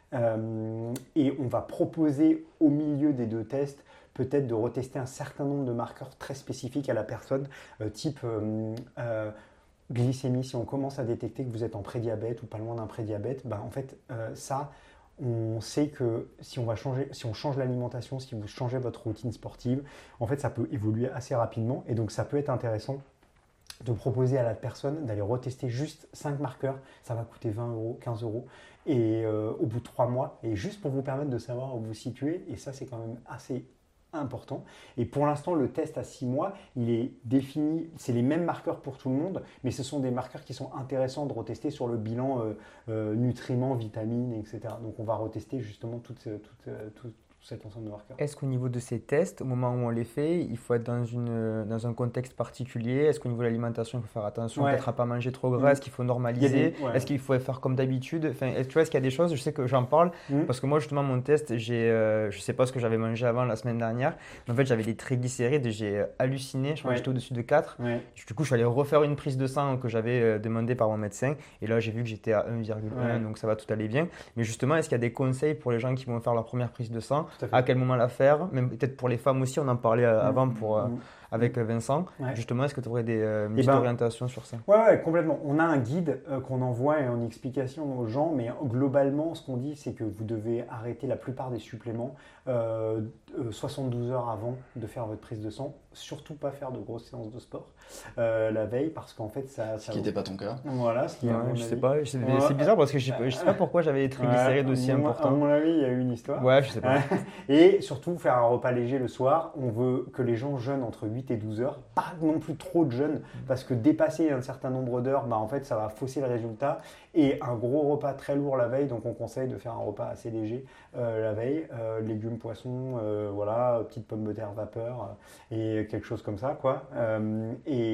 Euh, et on va proposer au milieu des deux tests peut-être de retester un certain nombre de marqueurs très spécifiques à la personne, euh, type euh, euh, glycémie. Si on commence à détecter que vous êtes en prédiabète ou pas loin d'un prédiabète, bah, en fait, euh, ça... on sait que si on, va changer, si on change l'alimentation, si vous changez votre routine sportive, en fait, ça peut évoluer assez rapidement. Et donc, ça peut être intéressant de proposer à la personne d'aller retester juste cinq marqueurs. Ça va coûter vingt euros, quinze euros. Et euh, au bout de trois mois, et juste pour vous permettre de savoir où vous situez. Et ça, c'est quand même assez important. Et pour l'instant, le test à six mois, il est défini, c'est les mêmes marqueurs pour tout le monde, mais ce sont des marqueurs qui sont intéressants de retester sur le bilan euh, euh, nutriments, vitamines, et cetera. Donc, on va retester justement tout, tout, tout, tout cet ensemble de marqueurs. Est-ce qu'au niveau de ces tests, au moment où on les fait, il faut être dans, une, dans un contexte particulier? Est-ce qu'au niveau de l'alimentation, il faut faire attention, ouais. peut-être à ne pas manger trop gras? Mmh. Est-ce qu'il faut normaliser? des, ouais. Est-ce qu'il faut faire comme d'habitude? Enfin, est-ce, tu vois, est-ce qu'il y a des choses, je sais que j'en parle, mmh. parce que moi, justement, mon test, j'ai, euh, je ne sais pas ce que j'avais mangé avant la semaine dernière, mais en fait, j'avais des triglycérides, j'ai halluciné, je crois ouais. que j'étais au-dessus de quatre. Ouais. Du coup, je suis allé refaire une prise de sang que j'avais euh, demandée par mon médecin, et là, j'ai vu que j'étais à un virgule un, ouais. donc ça va tout aller bien. Mais justement, est-ce qu'il y a des conseils pour les gens qui vont faire leur première prise de sang? À, à quel moment la faire, même peut-être pour les femmes aussi, on en parlait euh, avant pour, euh, avec Vincent. Ouais. Justement, est-ce que tu aurais des euh, petites ben, orientations sur ça? Oui, ouais, complètement. On a un guide euh, qu'on envoie en explication aux gens, mais globalement, ce qu'on dit, c'est que vous devez arrêter la plupart des suppléments euh, euh, soixante-douze heures avant de faire votre prise de sang. Surtout pas faire de grosses séances de sport euh, la veille, parce qu'en fait, ça... Ce ça qui n'était pas ton cas. Voilà. Ce qui ouais, je sais pas. C'est, ouais. c'est bizarre parce que je ne sais pas pourquoi j'avais des triglycérides ouais, aussi à importants. À mon avis, il y a eu une histoire. Ouais, je sais pas. Et surtout, faire un repas léger le soir. On veut que les gens jeûnent entre huit et douze heures. Pas non plus trop de jeûne, parce que dépasser un certain nombre d'heures, bah, en fait, ça va fausser le résultat. Et un gros repas très lourd la veille, donc on conseille de faire un repas assez léger euh, la veille. Euh, légumes, poissons, euh, voilà, petites pommes de terre vapeur euh, et quelque chose comme ça, quoi. Euh,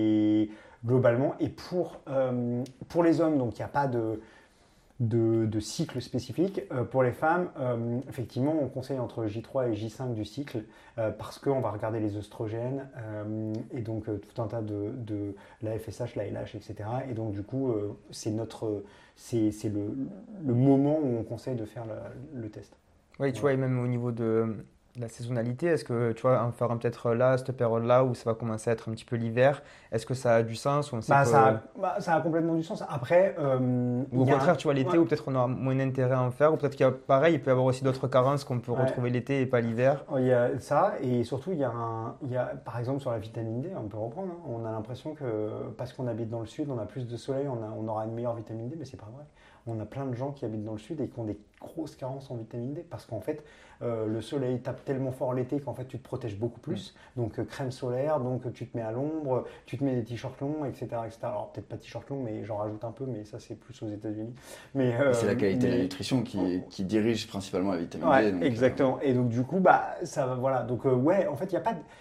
et globalement, et pour, euh, pour les hommes, donc il n'y a pas de... De, de cycle spécifique. Euh, pour les femmes, euh, effectivement, on conseille entre J trois et J cinq du cycle euh, parce qu'on va regarder les œstrogènes euh, et donc euh, tout un tas de, de la F S H, la L H, et cetera. Et donc, du coup, euh, c'est, notre, c'est, c'est le, le moment où on conseille de faire le, le test. Oui, tu ouais. vois, et même au niveau de la saisonnalité, est-ce que tu vois, en faire peut-être là, cette période-là où ça va commencer à être un petit peu l'hiver, est-ce que ça a du sens ou on sait bah, que... ça, a, bah, ça a complètement du sens. Après, euh, ou au contraire, un... tu vois, l'été, ouais. où peut-être on aura moins d'intérêt à en faire, ou peut-être qu'il y a pareil, il peut y avoir aussi d'autres carences qu'on peut ouais. retrouver l'été et pas l'hiver. Il y a ça, et surtout, il y a, un, il y a par exemple sur la vitamine D, on peut reprendre. Hein, on a l'impression que parce qu'on habite dans le sud, on a plus de soleil, on, a, on aura une meilleure vitamine D, mais c'est pas vrai. On a plein de gens qui habitent dans le sud et qui ont des grosses carences en vitamine D parce qu'en fait, euh, le soleil tape tellement fort l'été qu'en fait, tu te protèges beaucoup plus. Mmh. Donc, euh, crème solaire, donc tu te mets à l'ombre, tu te mets des t-shirts longs, et cetera, et cetera. Alors, peut-être pas t-shirt long, mais j'en rajoute un peu, mais ça, c'est plus aux États-Unis. Mais, euh, c'est la qualité mais... de la nutrition qui, qui dirige principalement la vitamine ouais, D. Donc, exactement. euh... Et donc, du coup, bah, ça, voilà. Donc, euh, ouais, en fait, il n'y a pas de...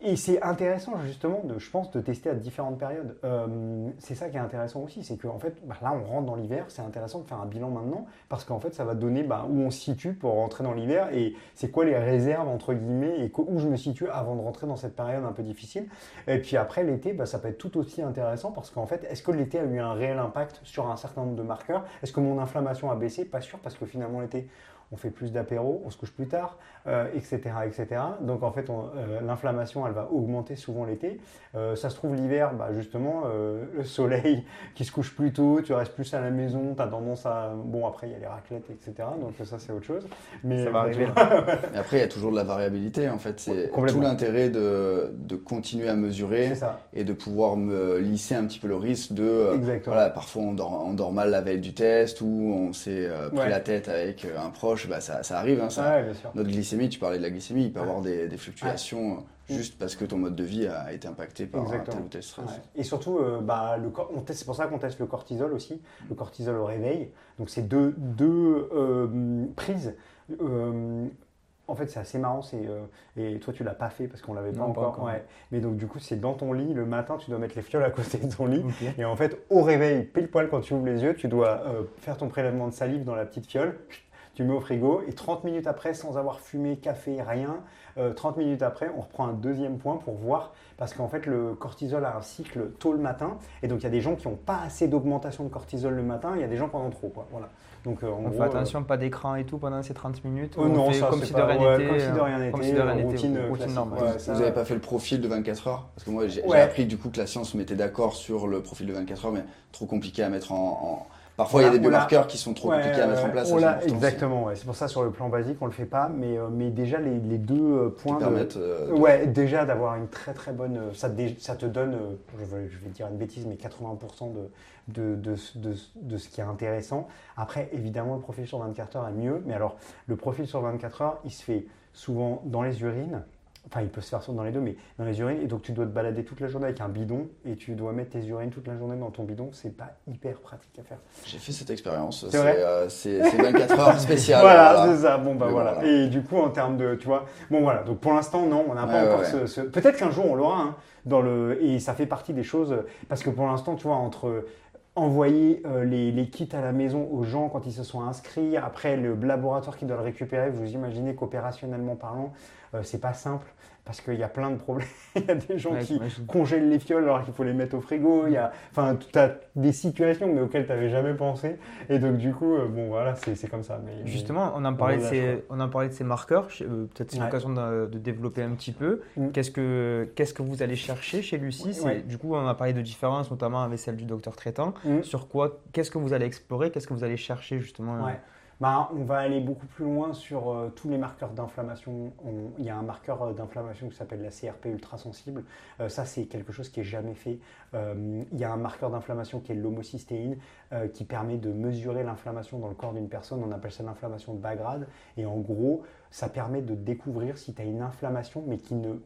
et c'est intéressant justement, de, je pense, de tester à différentes périodes. Euh, c'est ça qui est intéressant aussi, c'est qu'en fait, bah, là on rentre dans l'hiver, c'est intéressant de faire un bilan maintenant, parce qu'en fait ça va donner bah, où on se situe pour rentrer dans l'hiver, et c'est quoi les réserves entre guillemets, et où je me situe avant de rentrer dans cette période un peu difficile. Et puis après l'été, bah, ça peut être tout aussi intéressant, parce qu'en fait, est-ce que l'été a eu un réel impact sur un certain nombre de marqueurs? Est-ce que mon inflammation a baissé? Pas sûr, parce que finalement l'été, on fait plus d'apéro, on se couche plus tard, euh, et cetera, et cetera. Donc en fait, on, euh, l'inflammation, elle va augmenter souvent l'été. Euh, ça se trouve l'hiver, bah, justement, euh, le soleil qui se couche plus tôt, tu restes plus à la maison, tu as tendance à... Bon, après, il y a les raclettes, et cetera. Donc ça, c'est autre chose. Mais ça va arriver. Et après, il y a toujours de la variabilité, en fait. C'est tout l'intérêt de, de continuer à mesurer et de pouvoir me lisser un petit peu le risque de... Exactement. Voilà, parfois, on dort, on dort mal la veille du test ou on s'est euh, pris ouais. la tête avec un proche. Bah, ça, ça arrive. Hein, ça. Ouais, bien sûr. Notre glycémie, tu parlais de la glycémie, il peut y avoir des, des fluctuations ouais. juste parce que ton mode de vie a été impacté par Exactement. tel ou tel stress. Ouais. Et surtout, euh, bah, le, on teste, c'est pour ça qu'on teste le cortisol aussi, le cortisol au réveil. Donc c'est deux, deux euh, prises. Euh, en fait, c'est assez marrant. C'est, euh, et toi, tu l'as pas fait parce qu'on l'avait pas non, encore. Pas encore. Ouais. Mais donc du coup, c'est dans ton lit le matin. Tu dois mettre les fioles à côté de ton lit. Okay. Et en fait, au réveil, pile poil quand tu ouvres les yeux, tu dois euh, faire ton prélèvement de salive dans la petite fiole. Tu mets au frigo et trente minutes après, sans avoir fumé, café, rien, euh, trente minutes après, on reprend un deuxième point pour voir, parce qu'en fait, le cortisol a un cycle tôt le matin, et donc il y a des gens qui n'ont pas assez d'augmentation de cortisol le matin, il y a des gens qui en ont trop, quoi. Voilà. Donc, euh, on gros, fait attention, euh... pas d'écran et tout pendant ces trente minutes. Oh non, fait ça, comme, c'est si pas, de rien ouais, était, comme si de rien n'était, comme si de rien était, routine, routine normale. Ouais, vous n'avez pas fait le profil de vingt-quatre heures? Parce que moi, j'ai ouais. appris du coup que la science se mettait d'accord sur le profil de vingt-quatre heures, mais trop compliqué à mettre en... en... Parfois, il y a des biomarqueurs qui sont trop ouais, compliqués à mettre en place. Exactement, ouais. C'est pour ça, sur le plan basique, on ne le fait pas. Mais, euh, mais déjà, les, les deux points. Qui permettent. De, euh, de... Ouais, déjà d'avoir une très très bonne. Ça, ça te donne, euh, je, vais, je vais dire une bêtise, mais quatre-vingts pour cent de, de, de, de, de ce qui est intéressant. Après, évidemment, le profil sur vingt-quatre heures est mieux. Mais alors, le profil sur vingt-quatre heures, il se fait souvent dans les urines. Enfin, il peut se faire dans les deux, mais dans les urines. Et donc, tu dois te balader toute la journée avec un bidon et tu dois mettre tes urines toute la journée dans ton bidon. C'est pas hyper pratique à faire. J'ai fait cette expérience. C'est vrai. Euh, c'est vingt-quatre heures spéciales. Voilà, voilà. C'est ça. Bon, bah voilà. voilà. Et du coup, en termes de, tu vois, bon, voilà. Donc, pour l'instant, non, on n'a pas ouais, encore ouais. ce, ce... Peut-être qu'un jour, on l'aura. Hein, dans le... Et ça fait partie des choses. Parce que pour l'instant, tu vois, entre envoyer euh, les, les kits à la maison aux gens quand ils se sont inscrits, après le laboratoire qui doit le récupérer, vous imaginez qu'opérationnellement parlant, euh, c'est pas simple. Parce qu'il y a plein de problèmes. Il y a des gens ouais, qui congèlent les fioles alors qu'il faut les mettre au frigo. Il y a, enfin, tu as des situations mais auxquelles tu n'avais jamais pensé. Et donc, du coup, euh, bon, voilà, c'est comme ça. Mais, Justement, on en parlait, de ces, on en parlait de ces marqueurs. Euh, Peut-être c'est ouais. l'occasion de, de développer un petit peu. Mm. Qu'est-ce que, qu'est-ce que vous allez chercher chez Lucie? ouais. Du coup, on a parlé de différences, notamment avec celle du docteur traitant. Mm. Sur quoi? Qu'est-ce que vous allez explorer? Qu'est-ce que vous allez chercher, justement? Ouais. Bah, on va aller beaucoup plus loin sur euh, tous les marqueurs d'inflammation. Il y a un marqueur euh, d'inflammation qui s'appelle la C R P ultrasensible. Euh, ça, c'est quelque chose qui n'est jamais fait. Euh, il y a un marqueur d'inflammation qui est l'homocystéine euh, qui permet de mesurer l'inflammation dans le corps d'une personne. On appelle ça l'inflammation de bas grade. Et en gros, ça permet de découvrir si tu as une inflammation mais qui ne...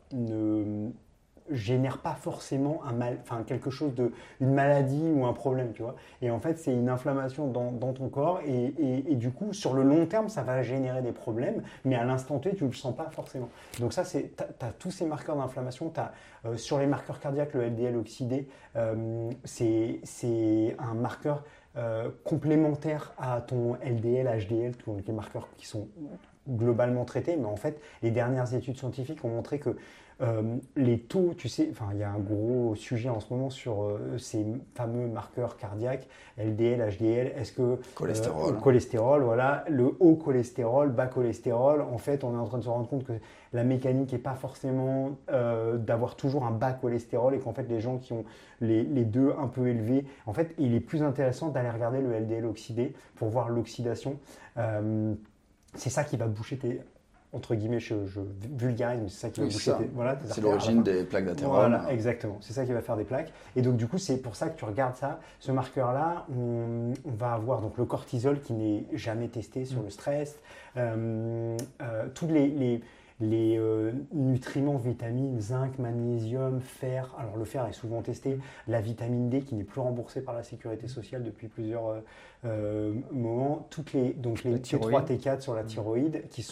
ne génère pas forcément un mal, enfin quelque chose de, une maladie ou un problème, tu vois. Et en fait, c'est une inflammation dans, dans ton corps et, et, et du coup, sur le long terme, ça va générer des problèmes, mais à l'instant T, tu ne le sens pas forcément. Donc ça, tu as tous ces marqueurs d'inflammation. Tu as euh, sur les marqueurs cardiaques, le L D L oxydé, euh, c'est un marqueur euh, complémentaire à ton L D L, H D L, tous les marqueurs qui sont globalement traités, mais en fait, les dernières études scientifiques ont montré que Euh, les taux, tu sais, enfin, il y a un gros sujet en ce moment sur euh, ces fameux marqueurs cardiaques, L D L, H D L, est-ce que... Cholestérol. Euh, cholestérol, voilà. Le haut cholestérol, bas cholestérol, en fait, on est en train de se rendre compte que la mécanique n'est pas forcément euh, d'avoir toujours un bas cholestérol et qu'en fait, les gens qui ont les, les deux un peu élevés, en fait, il est plus intéressant d'aller regarder le L D L oxydé pour voir l'oxydation. Euh, c'est ça qui va boucher tes... entre guillemets, je, je vulgarise, mais c'est ça qui va oui, boucher tes, voilà, tes c'est l'origine des plaques d'athérome. Voilà, exactement. C'est ça qui va faire des plaques. Et donc, du coup, c'est pour ça que tu regardes ça. Ce marqueur-là, on, on va avoir donc, le cortisol qui n'est jamais testé sur mmh. le stress. Euh, euh, tous les, les, les euh, nutriments, vitamines, zinc, magnésium, fer. Alors, le fer est souvent testé. La vitamine D qui n'est plus remboursée par la sécurité sociale depuis plusieurs euh, moments. Toutes les, donc les T trois, T quatre sur la thyroïde qui sont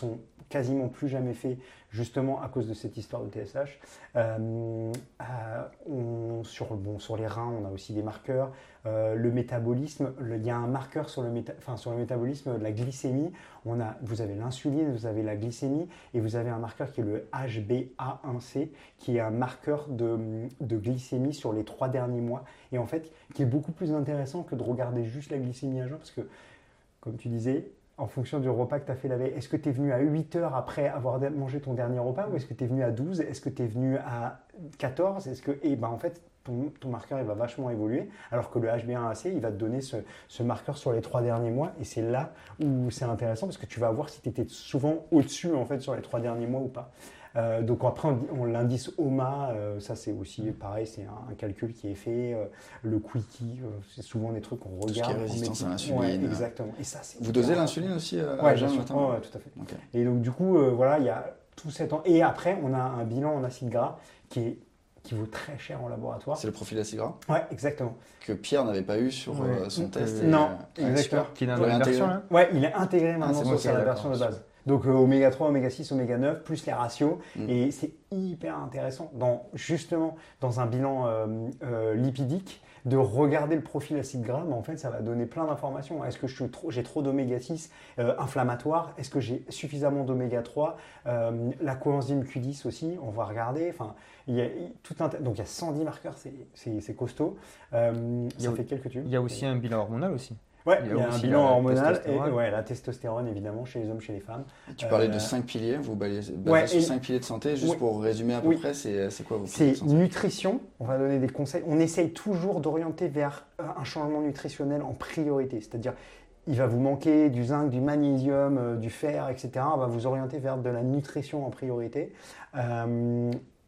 quasiment plus jamais fait, justement à cause de cette histoire de T S H. Euh, euh, on, sur, bon, sur les reins, on a aussi des marqueurs. Euh, le métabolisme, le, il y a un marqueur sur le, méta, enfin, sur le métabolisme, la glycémie. On a, vous avez l'insuline, vous avez la glycémie et vous avez un marqueur qui est le H b A un C, qui est un marqueur de, de glycémie sur les trois derniers mois et en fait qui est beaucoup plus intéressant que de regarder juste la glycémie à jeun parce que, comme tu disais, en fonction du repas que tu as fait la veille, est-ce que tu es venu à huit heures après avoir mangé ton dernier repas ou est-ce que tu es venu à douze? Est-ce que tu es venu à quatorze? Est-ce que, et ben en fait, ton, ton marqueur il va vachement évoluer, alors que le H b A un C, il va te donner ce, ce marqueur sur les trois derniers mois et c'est là où c'est intéressant parce que tu vas voir si tu étais souvent au-dessus en fait sur les trois derniers mois ou pas. Euh, donc après, on, on l'indice O M A, euh, ça c'est aussi pareil, c'est un, un calcul qui est fait. Euh, le quickie, euh, c'est souvent des trucs qu'on regarde. Tout ce qui est résistance à l'insuline. Ouais, exactement. Et ça, c'est Vous dosez l'insuline aussi euh, ouais, à jeun le matin? Ouais, tout à fait. Okay. Et donc du coup, euh, voilà, il y a tout cet temps. Et après, on a un bilan en acide gras qui est qui vaut très cher en laboratoire. C'est le profil acide gras? Ouais, exactement. Que Pierre n'avait pas eu sur ouais. euh, son test. Et, non, euh, exactement. Qui est dans la version là? Ouais, il est intégré maintenant ah, sur okay, la version de base. Donc euh, oméga trois, oméga six, oméga neuf, plus les ratios. Mm. Et c'est hyper intéressant, dans, justement, dans un bilan euh, euh, lipidique, de regarder le profil acide gras, mais en fait, ça va donner plein d'informations. Est-ce que je suis trop, j'ai trop d'oméga six euh, inflammatoire? Est-ce que j'ai suffisamment d'oméga trois? euh, La coenzyme Q dix aussi, on va regarder. Enfin, il y a tout un donc il y a cent dix marqueurs, c'est, c'est, c'est costaud. Euh, ça fait quelques tubes. Il y a aussi et... un bilan hormonal aussi. Ouais, il y a, il y a un bilan hormonal et ouais, ouais, la testostérone évidemment chez les hommes, chez les femmes. Et tu parlais euh, de cinq piliers, vous basez ouais, sur et... cinq piliers de santé, juste oui. pour résumer à peu oui. près, c'est, c'est quoi vos piliers de santé? C'est nutrition, on va donner des conseils. On essaye toujours d'orienter vers un changement nutritionnel en priorité, c'est-à-dire il va vous manquer du zinc, du magnésium, euh, du fer, et cetera. On va vous orienter vers de la nutrition en priorité. Euh,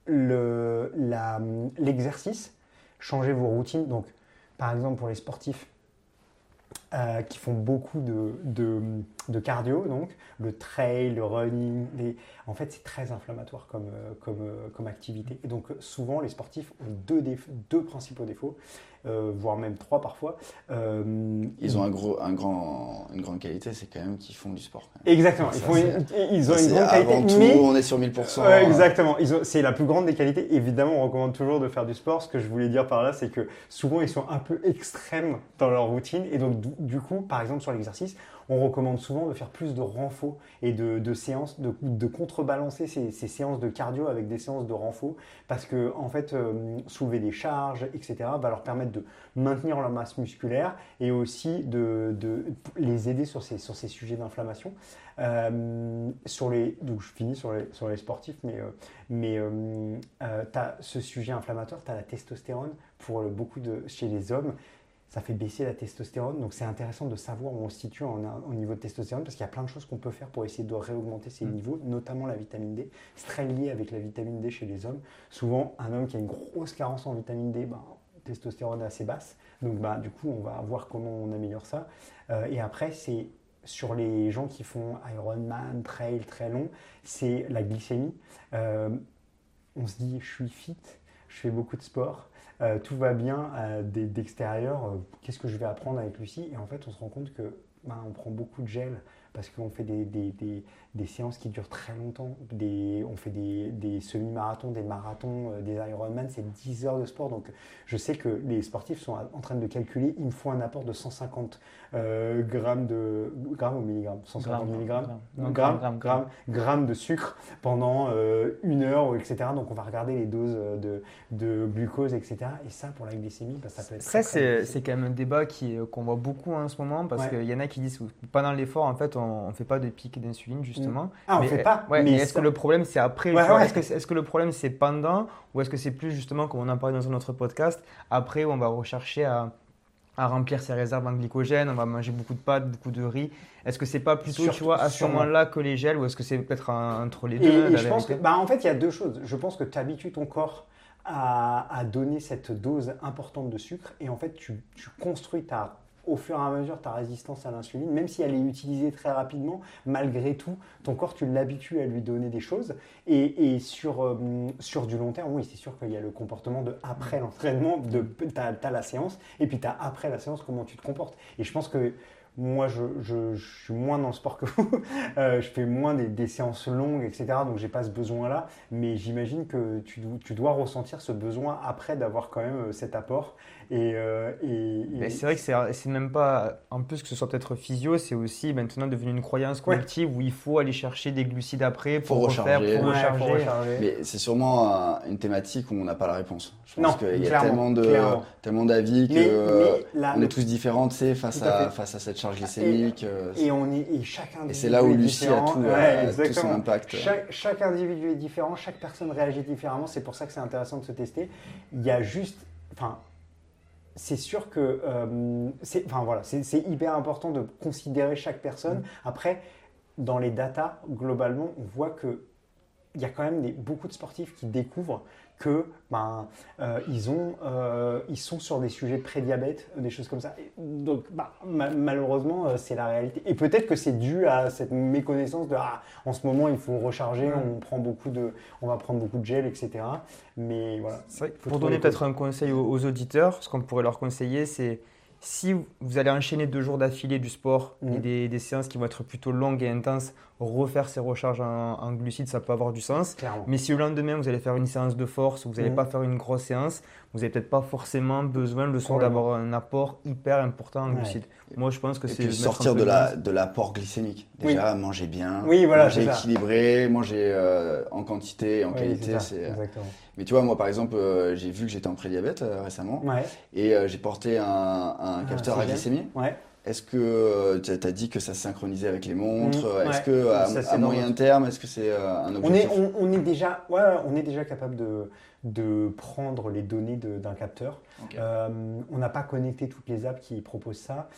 le, la, l'exercice, changer vos routines. Donc, par exemple, pour les sportifs, Euh, qui font beaucoup de, de, de cardio, donc le trail, le running, les... en fait c'est très inflammatoire comme, comme, comme activité. Et donc souvent les sportifs ont deux, déf... deux principaux défauts, euh, voire même trois parfois. Euh... Ils ont un gros, un grand, une grande qualité, c'est quand même qu'ils font du sport. Exactement, ça, ils, font une, ils ont ça, une grande qualité. Avant tout, mais... on est sur mille pour cent. Euh, exactement, ils ont... c'est la plus grande des qualités. Évidemment, on recommande toujours de faire du sport. Ce que je voulais dire par là, c'est que souvent ils sont un peu extrêmes dans leur routine. Et donc du coup, par exemple sur l'exercice, on recommande souvent de faire plus de renfo et de, de séances, de, de contrebalancer ces, ces séances de cardio avec des séances de renfo parce que en fait, euh, soulever des charges, et cetera va leur permettre de maintenir leur masse musculaire et aussi de, de les aider sur ces, sur ces sujets d'inflammation. Euh, sur les, donc je finis sur les, sur les sportifs, mais, euh, mais euh, euh, tu as ce sujet inflammatoire, tu as la testostérone pour le, beaucoup de chez les hommes. Ça fait baisser la testostérone, donc c'est intéressant de savoir où on se situe en, en niveau de testostérone parce qu'il y a plein de choses qu'on peut faire pour essayer de réaugmenter ces mmh. niveaux, notamment la vitamine D. C'est très lié avec la vitamine D chez les hommes. Souvent, un homme qui a une grosse carence en vitamine D, ben, testostérone est assez basse. Donc ben, du coup, on va voir comment on améliore ça. Euh, et après, c'est sur les gens qui font Ironman, trail très long, c'est la glycémie. Euh, on se dit, je suis fit, je fais beaucoup de sport. Euh, tout va bien euh, d'extérieur, euh, qu'est-ce que je vais apprendre avec Lucie? Et en fait, on se rend compte que ben, on prend beaucoup de gel parce qu'on fait des, des, des, des séances qui durent très longtemps. Des, on fait des, des semi-marathons, des marathons, euh, des Ironman, c'est dix heures de sport. Donc, je sais que les sportifs sont en train de calculer, il me faut un apport de cent cinquante euh, grammes de... grammes ou milligrammes? cent cinquante milligrammes grammes, grammes, grammes, grammes, grammes de sucre pendant euh, une heure, et cetera. Donc, on va regarder les doses de, de glucose, et cetera. Et ça, pour la glycémie, ben, ça peut être très, très, très c'est, c'est quand même un débat qui, qu'on voit beaucoup en ce moment parce ouais. qu'il y en a qui disent que pendant l'effort, en fait, on ne fait pas de pic d'insuline, justement. Ah, on ne fait pas ouais, mais, mais est-ce ça... que le problème, c'est après ouais, ouais. Est-ce que, est-ce que le problème, c'est pendant ou est-ce que c'est plus, justement, comme on en parlait dans un autre podcast, après, où on va rechercher à, à remplir ses réserves en glycogène, on va manger beaucoup de pâtes, beaucoup de riz. Est-ce que c'est pas plutôt, Surtout, tu vois, à ce moment-là que les gels ou est-ce que c'est peut-être un, entre les deux? Et, et je pense que, bah, en fait, il y a deux choses. Je pense que tu habitues ton corps à, à donner cette dose importante de sucre et en fait, tu, tu construis ta au fur et à mesure ta résistance à l'insuline, même si elle est utilisée très rapidement, malgré tout, ton corps, tu l'habitues à lui donner des choses. Et, et sur, euh, sur du long terme, oui, c'est sûr qu'il y a le comportement de après l'entraînement, tu as la séance, et puis tu as après la séance comment tu te comportes. Et je pense que moi, je, je, je suis moins dans le sport que vous. Euh, je fais moins des, des séances longues, et cetera. Donc, j'ai pas ce besoin-là. Mais j'imagine que tu, tu dois ressentir ce besoin après d'avoir quand même cet apport. Et, euh, et, et... c'est vrai que c'est, c'est même pas, en plus que ce soit peut-être physio, c'est aussi maintenant devenu une croyance collective ouais. où il faut aller chercher des glucides après pour, pour refaire, recharger. pour ouais, recharger. Pour recharger. Mais c'est sûrement un, une thématique où on n'a pas la réponse. Je pense qu'il y a clairement, tellement, de, clairement. tellement d'avis mais, que mais la, on est tous différents, tu sais, face à, à face à cette charge glycémique. Et, et on est, et chacun. Et c'est là où Lucie a tout, ouais, euh, tout son impact. Chaque, chaque individu est différent, chaque personne réagit différemment. C'est pour ça que c'est intéressant de se tester. Il y a juste, enfin. C'est sûr que euh, c'est, enfin, voilà, c'est, c'est hyper important de considérer chaque personne. Après, dans les datas, globalement, on voit qu'il y a quand même des, beaucoup de sportifs qui découvrent que ben, euh, ils, ont, euh, ils sont sur des sujets de prédiabète, des choses comme ça. Et donc, bah, ma- malheureusement, euh, c'est la réalité. Et peut-être que c'est dû à cette méconnaissance de ah, en ce moment, il faut recharger, on, prend beaucoup de, on va prendre beaucoup de gel, et cetera. Mais voilà. C'est vrai, pour donner peut-être un conseil aux, aux auditeurs, ce qu'on pourrait leur conseiller, c'est si vous allez enchaîner deux jours d'affilée du sport mmh. et des, des séances qui vont être plutôt longues et intenses, refaire ces recharges en, en glucides, ça peut avoir du sens. Clairement. Mais si le lendemain, vous allez faire une séance de force, vous n'allez mmh. pas faire une grosse séance, vous n'avez peut-être pas forcément besoin le soir d'avoir un apport hyper important en ouais. glucides. Moi, je pense que et c'est… puis sortir de, la, de l'apport glycémique. Déjà, oui. manger bien, oui, voilà, manger équilibré, manger euh, en quantité, en oui, qualité. C'est c'est... Exactement. Mais tu vois, moi, par exemple, euh, j'ai vu que j'étais en prédiabète euh, récemment ouais. et euh, j'ai porté un, un capteur ah, à glycémie. Ouais. Est-ce que euh, tu as dit que ça se synchronisait avec les montres mmh, Est-ce ouais. que à, ça, à moyen terme, est-ce que c'est euh, un objectif on est, on, on est déjà, ouais, on est déjà capable de, de prendre les données de, d'un capteur. Okay. Euh, on n'a pas connecté toutes les apps qui proposent ça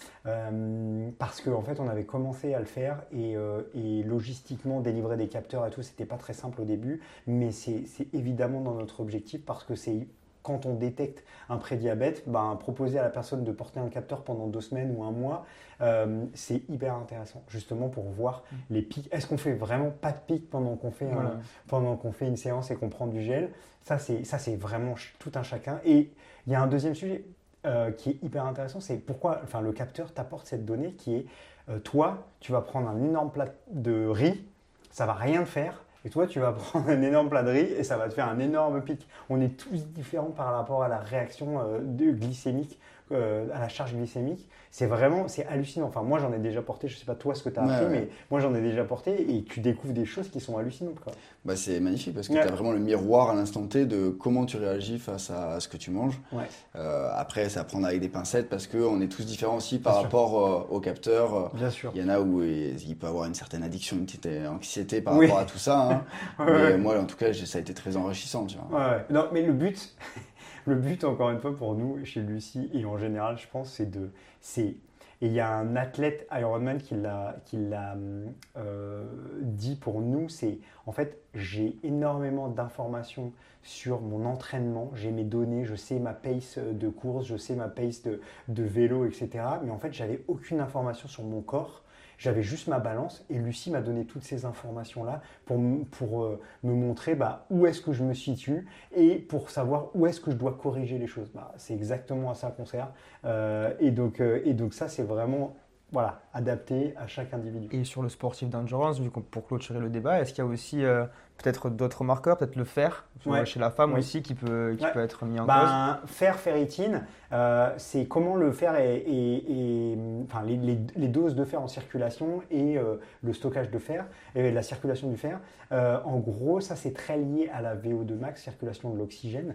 euh, parce qu'en en fait, on avait commencé à le faire et, euh, et logistiquement délivrer des capteurs et tout, c'était pas très simple au début, mais c'est, c'est évidemment dans notre objectif parce que c'est quand on détecte un prédiabète, ben, proposer à la personne de porter un capteur pendant deux semaines ou un mois, euh, c'est hyper intéressant, justement pour voir mmh. les pics. Est-ce qu'on fait vraiment pas de pics pendant qu'on fait, voilà. un, pendant qu'on fait une séance et qu'on prend du gel ? Ça, c'est, ça, c'est vraiment tout un chacun. Et il y a un deuxième sujet euh, qui est hyper intéressant, c'est pourquoi enfin, le capteur t'apporte cette donnée qui est, euh, toi, tu vas prendre un énorme plat de riz, ça va rien te faire. Et toi, tu vas prendre un énorme plat de riz et ça va te faire un énorme pic. On est tous différents par rapport à la réaction euh, de glycémique, euh, à la charge glycémique. C'est vraiment, c'est hallucinant. Enfin, moi, j'en ai déjà porté. Je ne sais pas toi ce que tu as appris, ouais, ouais. mais moi, j'en ai déjà porté et tu découvres des choses qui sont hallucinantes, quoi. Bah, c'est magnifique parce que ouais. tu as vraiment le miroir à l'instant T de comment tu réagis face à ce que tu manges. Ouais. Euh, après, c'est à prendre avec des pincettes parce qu'on est tous différents aussi par Bien rapport euh, au capteur. Bien sûr. Il y en a où il peut avoir une certaine addiction, une petite anxiété par oui. rapport à tout ça. Hein. ouais, mais ouais. moi, en tout cas, ça a été très enrichissant. Tu vois. Ouais, ouais. Non, mais le but, le but, encore une fois, pour nous, chez Lucie et en général, je pense, c'est de. C'est, et il y a un athlète Ironman qui l'a, qui l'a euh, dit pour nous, c'est en fait, j'ai énormément d'informations sur mon entraînement, j'ai mes données, je sais ma pace de course, je sais ma pace de, de vélo, et cetera. Mais en fait, j'avais aucune information sur mon corps. J'avais juste ma balance et Lucie m'a donné toutes ces informations-là pour, m- pour euh, me montrer bah, où est-ce que je me situe et pour savoir où est-ce que je dois corriger les choses. Bah, c'est exactement à ça qu'on sert. Euh, et, donc, euh, et donc ça, c'est vraiment voilà, adapté à chaque individu. Et sur le sportif d'endurance, vu qu'on, pour clôturer le débat, est-ce qu'il y a aussi euh, peut-être d'autres marqueurs, peut-être le fer, ouais. chez la femme oui. aussi, qui peut, qui ouais. peut être mis en ben, cause? Fer, ferritine, euh, c'est comment le fer est, est, est enfin les, les, les doses de fer en circulation et euh, le stockage de fer et la circulation du fer. Euh, en gros, ça c'est très lié à la V O deux max, circulation de l'oxygène.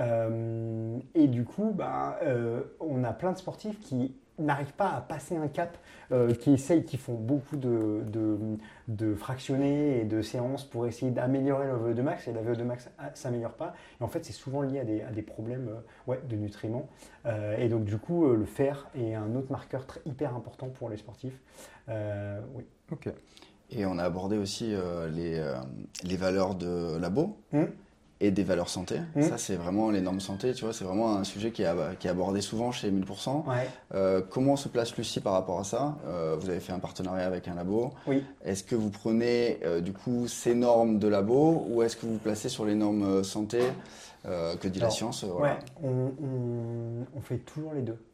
Euh, et du coup, ben, euh, on a plein de sportifs qui n'arrivent pas à passer un cap, euh, qui essayent, qui font beaucoup de, de, de fractionnés et de séances pour essayer d'améliorer le V O deux max, et la V O deux max ne s'améliore pas. Et en fait, c'est souvent lié à des, à des problèmes euh, ouais, de nutriments. Euh, et donc, du coup, euh, le fer est un autre marqueur très, hyper important pour les sportifs. Euh, oui. Ok. Et on a abordé aussi euh, les, euh, les valeurs de labo. Mmh. Et des valeurs santé. Mmh. Ça, c'est vraiment les normes santé, tu vois, c'est vraiment un sujet qui est, qui est abordé souvent chez mille pour cent. Ouais. Euh, comment se place Lucie par rapport à ça? euh, Vous avez fait un partenariat avec un labo. Oui. Est-ce que vous prenez euh, du coup ces normes de labo ou est-ce que vous vous placez sur les normes santé euh, que dit Alors, la science? Voilà. Ouais, on, on, on fait toujours les deux.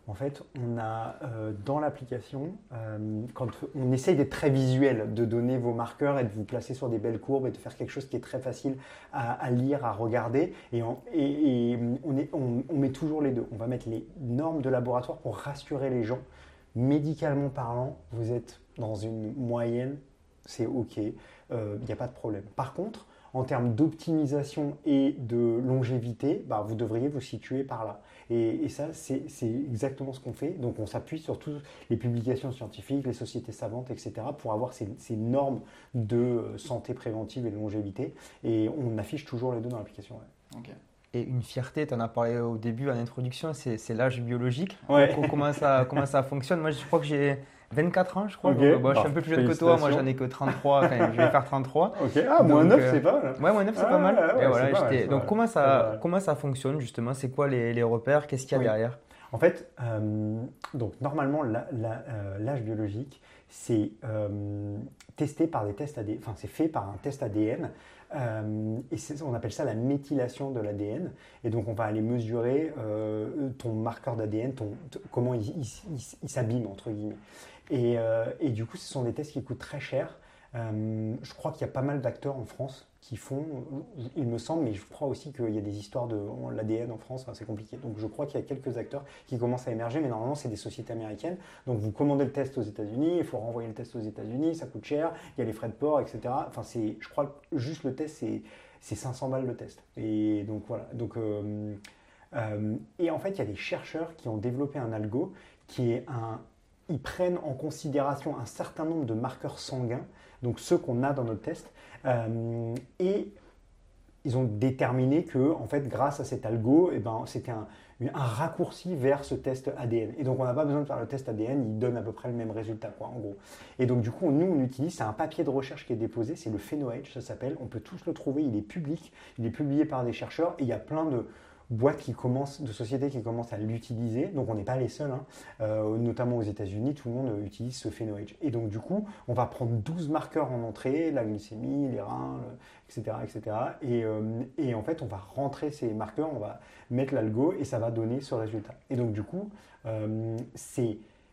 En fait, on a euh, dans l'application, euh, quand on essaye d'être très visuel, de donner vos marqueurs et de vous placer sur des belles courbes et de faire quelque chose qui est très facile à, à lire, à regarder. Et, on, et, et on, est, on, on met toujours les deux. On va mettre les normes de laboratoire pour rassurer les gens. Médicalement parlant, vous êtes dans une moyenne, c'est OK, il euh, n'y a pas de problème. Par contre, en termes d'optimisation et de longévité, bah, vous devriez vous situer par là. Et, et ça, c'est, c'est exactement ce qu'on fait. Donc, on s'appuie sur toutes les publications scientifiques, les sociétés savantes, et cetera, pour avoir ces, ces normes de santé préventive et de longévité. Et on affiche toujours les deux dans l'application. Ouais. Okay. Et une fierté, tu en as parlé au début, en introduction, c'est, c'est l'âge biologique. Ouais. Comment ça, comment ça fonctionne? Moi, je crois que j'ai vingt-quatre ans, je crois. Okay. Donc, bon, je suis un peu plus jeune que toi. Moi, j'en ai que trente-trois. Enfin, je vais faire trente-trois. Ok. Ah, moins neuf, euh, c'est pas mal. Ouais, moins neuf, c'est ah, pas mal. Ouais, et voilà, pas mal, donc, mal. comment ça, comment ça fonctionne, justement? C'est quoi les, les repères? Qu'est-ce qu'il y a oui. derrière? En fait, euh, donc, normalement, la, la, euh, l'âge biologique, c'est euh, testé par des tests A D N. Enfin, c'est fait par un test A D N. Euh, et c'est, on appelle ça la méthylation de l'A D N. Et donc, on va aller mesurer euh, ton marqueur d'A D N, ton, t- comment il, il, il, il s'abîme, entre guillemets. Et, euh, et du coup, ce sont des tests qui coûtent très cher. Euh, je crois qu'il y a pas mal d'acteurs en France qui font, il me semble, mais je crois aussi qu'il y a des histoires de l'A D N en France, enfin, c'est compliqué. Donc je crois qu'il y a quelques acteurs qui commencent à émerger, mais normalement c'est des sociétés américaines. Donc vous commandez le test aux États-Unis, il faut renvoyer le test aux États-Unis, ça coûte cher, il y a les frais de port, et cetera. Enfin, c'est, je crois que juste le test, c'est, c'est cinq cents balles le test. Et donc voilà. Donc, euh, euh, et en fait, il y a des chercheurs qui ont développé un algo qui est un. Ils prennent en considération un certain nombre de marqueurs sanguins, donc ceux qu'on a dans notre test, euh, et ils ont déterminé que, en fait, grâce à cet algo, eh ben, c'était un, un raccourci vers ce test A D N. Et donc, on n'a pas besoin de faire le test A D N, il donne à peu près le même résultat, quoi, en gros. Et donc, du coup, nous, on utilise, c'est un papier de recherche qui est déposé, c'est le PhenoAge, ça s'appelle, on peut tous le trouver, il est public, il est publié par des chercheurs, et il y a plein de boîtes qui commencent, de sociétés qui commencent à l'utiliser, donc on n'est pas les seuls, hein. euh, notamment aux États-Unis, tout le monde utilise ce PhenoAge. Et donc du coup, on va prendre douze marqueurs en entrée, la glycémie, les reins, le, et cetera, et cetera. Et, euh, et en fait, on va rentrer ces marqueurs, on va mettre l'algo et ça va donner ce résultat. Et donc du coup, euh, c'est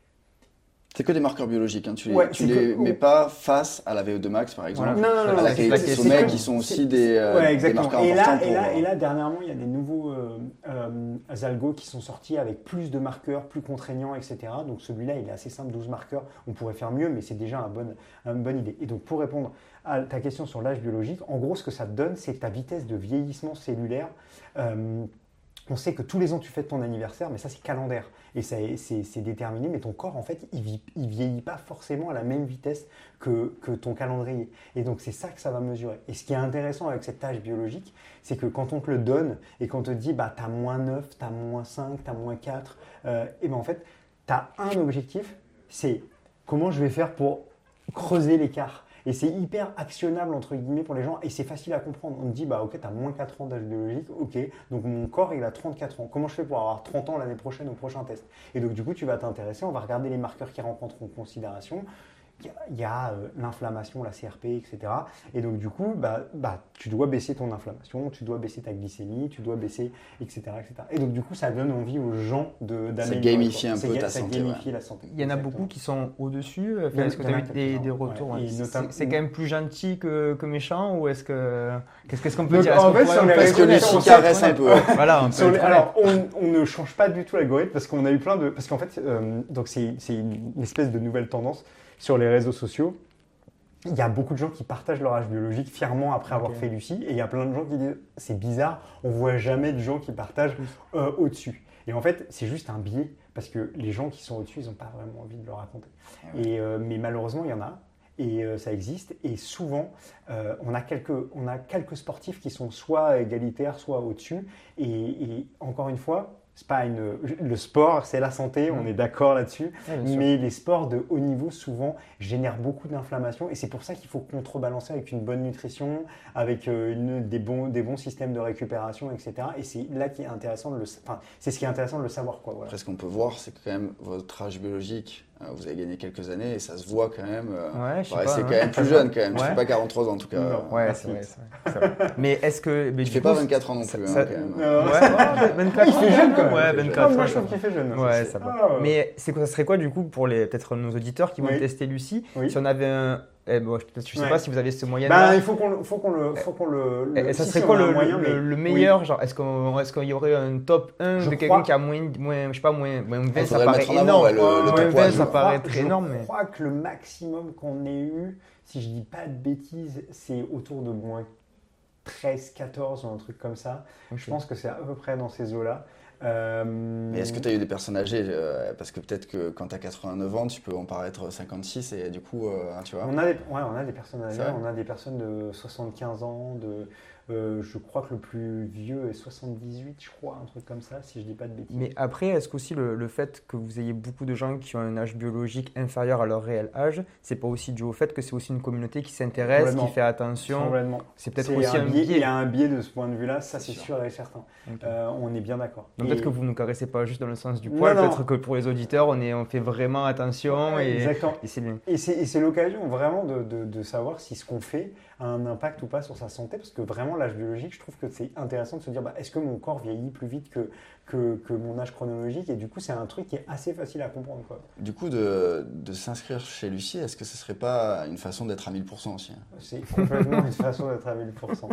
C'est que des marqueurs biologiques, hein. Tu les, ouais, tu les que, mets oh. pas face à la V O deux max par exemple, Voilà. Non, non, non, à la non, qualité de sommeil qui sont aussi des, euh, ouais, des marqueurs et importants là, pour... Et là, et là, dernièrement, il y a des nouveaux euh, euh, algos qui sont sortis avec plus de marqueurs, plus contraignants, et cetera. Donc celui-là, il est assez simple, douze marqueurs. On pourrait faire mieux, mais c'est déjà une bonne, une bonne idée. Et donc pour répondre à ta question sur l'âge biologique, en gros, ce que ça te donne, c'est ta vitesse de vieillissement cellulaire. Euh, On sait que tous les ans, tu fêtes ton anniversaire, mais ça, c'est calendaire. Et ça, c'est, c'est déterminé, mais ton corps, en fait, il vit, il vieillit pas forcément à la même vitesse que, que ton calendrier. Et donc, c'est ça que ça va mesurer. Et ce qui est intéressant avec cet âge biologique, c'est que quand on te le donne et qu'on te dit, bah, tu as moins neuf, tu as moins cinq, tu as moins quatre, euh, et ben en fait, tu as un objectif, c'est comment je vais faire pour creuser l'écart. Et c'est hyper actionnable, entre guillemets, pour les gens. Et c'est facile à comprendre. On te dit, bah, ok, tu as moins quatre ans d'âge biologique. Ok, donc mon corps, il a trente-quatre ans. Comment je fais pour avoir trente ans l'année prochaine au prochain test? Et donc, du coup, tu vas t'intéresser. On va regarder les marqueurs qui rentrent en considération. Il y a, il y a euh, l'inflammation, la C R P, et cetera. Et donc, du coup, bah, bah, tu dois baisser ton inflammation, tu dois baisser ta glycémie, tu dois baisser, et cetera, et cetera. Et donc, du coup, ça donne envie aux gens de, d'améliorer. Ça gamifie un ça, peu ça, ta ça santé. gamifie ouais. la santé. Il y en a Exactement. beaucoup qui sont au-dessus. Enfin, Il y en- est-ce que il tu y en as a eu des, quelques-uns, des retours? ouais. Ouais. Et C'est, notamment- c'est quand même plus gentil que, que méchant ou est-ce que. Qu'est-ce, qu'est-ce qu'on peut Donc, dire? Est-ce en qu'on fait, pourrait- sur on les peut Est-ce être que réseaux lui honnête, s'y on peut caresse être un peu? honnête. Voilà, on peut Sur les- être alors, on, on ne change pas du tout l'algorithme parce qu'on a eu plein de. Parce qu'en fait, euh, donc c'est, c'est une espèce de nouvelle tendance sur les réseaux sociaux. Il y a beaucoup de gens qui partagent leur âge biologique fièrement après avoir Ok. fait Lucie. Et il y a plein de gens qui disent c'est bizarre, on voit jamais de gens qui partagent euh, au-dessus. Et en fait, c'est juste un biais parce que les gens qui sont au-dessus, ils n'ont pas vraiment envie de le raconter. Et, euh, mais malheureusement, il y en a. Et euh, ça existe. Et souvent, euh, on, a quelques, on a quelques sportifs qui sont soit égalitaires, soit au-dessus. Et, et encore une fois, c'est pas une, le sport, c'est la santé, on Mmh. est d'accord là-dessus. Ouais, bien sûr. Mais les sports de haut niveau, souvent, génèrent beaucoup d'inflammation. Et c'est pour ça qu'il faut contrebalancer avec une bonne nutrition, avec euh, une, des, bons, des bons systèmes de récupération, et cetera. Et c'est là qui est intéressant de le, enfin, c'est ce qui est intéressant de le savoir, quoi. Voilà. Après, ce qu'on peut voir, c'est que quand même votre âge biologique Euh, vous avez gagné quelques années et ça se voit quand même. Euh, ouais, je sais ouais, pas, c'est hein. quand même plus jeune quand même. Ouais. Tu fais pas quarante-trois ans en tout cas. Non. Ouais, Merci. c'est vrai, c'est vrai, c'est vrai. Mais est-ce que. Mais Tu du fais coup, pas vingt-quatre ans non ça- plus ça- hein, quand même. Euh, Ouais, vingt-quatre Il fait jeune quand même. Ouais, Il fait jeune. vingt-quatre. Ah, moi, ouais, je ça trouve va. qu'il fait jeune. Ouais, c'est- ça va. Ah, ouais. Mais c'est quoi, ça serait quoi du coup pour les peut-être nos auditeurs qui vont Oui. tester Lucie Oui. si on avait un. Eh, bon, je ne sais Ouais. pas si vous avez ce moyen Ben, là. il faut qu'on le, faut qu'on le, faut qu'on le. le- ça si, serait si, quoi on a le, un moyen, le- mais- le oui. meilleur genre est-ce qu'on est-ce qu'il y aurait un top un Je de quelqu'un crois- qui a moins, moins je sais pas moins, moins vingt Il ça faudrait paraît mettre en avant, énorme. ouais, le- le moins top vingt one, ça je paraît crois- très énorme mais Je crois que le maximum qu'on ait eu, si je dis pas de bêtises, c'est autour de moins treize, quatorze ou un truc comme ça. Ok. Je pense que c'est à peu près dans ces eaux-là. Euh, Mais est-ce que tu as eu des personnes âgées euh, parce que peut-être que quand tu as quatre-vingt-neuf ans, tu peux en paraître cinquante-six et du coup, euh, tu vois. On a des, ouais, on a des personnes âgées, C'est vrai. on a des personnes de soixante-quinze ans, de, euh, je crois que le plus vieux est soixante-dix-huit, je crois, un truc comme ça, si je dis pas de bêtises. Mais après, est-ce qu'aussi le, le fait que vous ayez beaucoup de gens qui ont un âge biologique inférieur à leur réel âge, c'est pas aussi dû au fait que c'est aussi une communauté qui s'intéresse, Complètement. qui fait attention. Complètement. C'est peut-être C'est aussi un biais. biais. Il y a un biais de ce point de vue-là, ça C'est c'est sûr. sûr et certain. Ok. Euh, on est bien d'accord. Donc Et- peut-être que vous ne nous caressez pas juste dans le sens du Non, poil, non. peut-être que pour les auditeurs, on, est, on fait vraiment attention Ouais, et, exactement. et c'est bien. Et c'est, et c'est l'occasion vraiment de, de- de savoir si ce qu'on fait a un impact ou pas sur sa santé, parce que vraiment l'âge biologique, je trouve que c'est intéressant de se dire, bah, est-ce que mon corps vieillit plus vite que, que, que mon âge chronologique? Et du coup, c'est un truc qui est assez facile à comprendre, quoi. Du coup, de, de s'inscrire chez Lucie, est-ce que ce serait pas une façon d'être à mille pour cent aussi hein? C'est complètement une façon d'être à mille pour cent.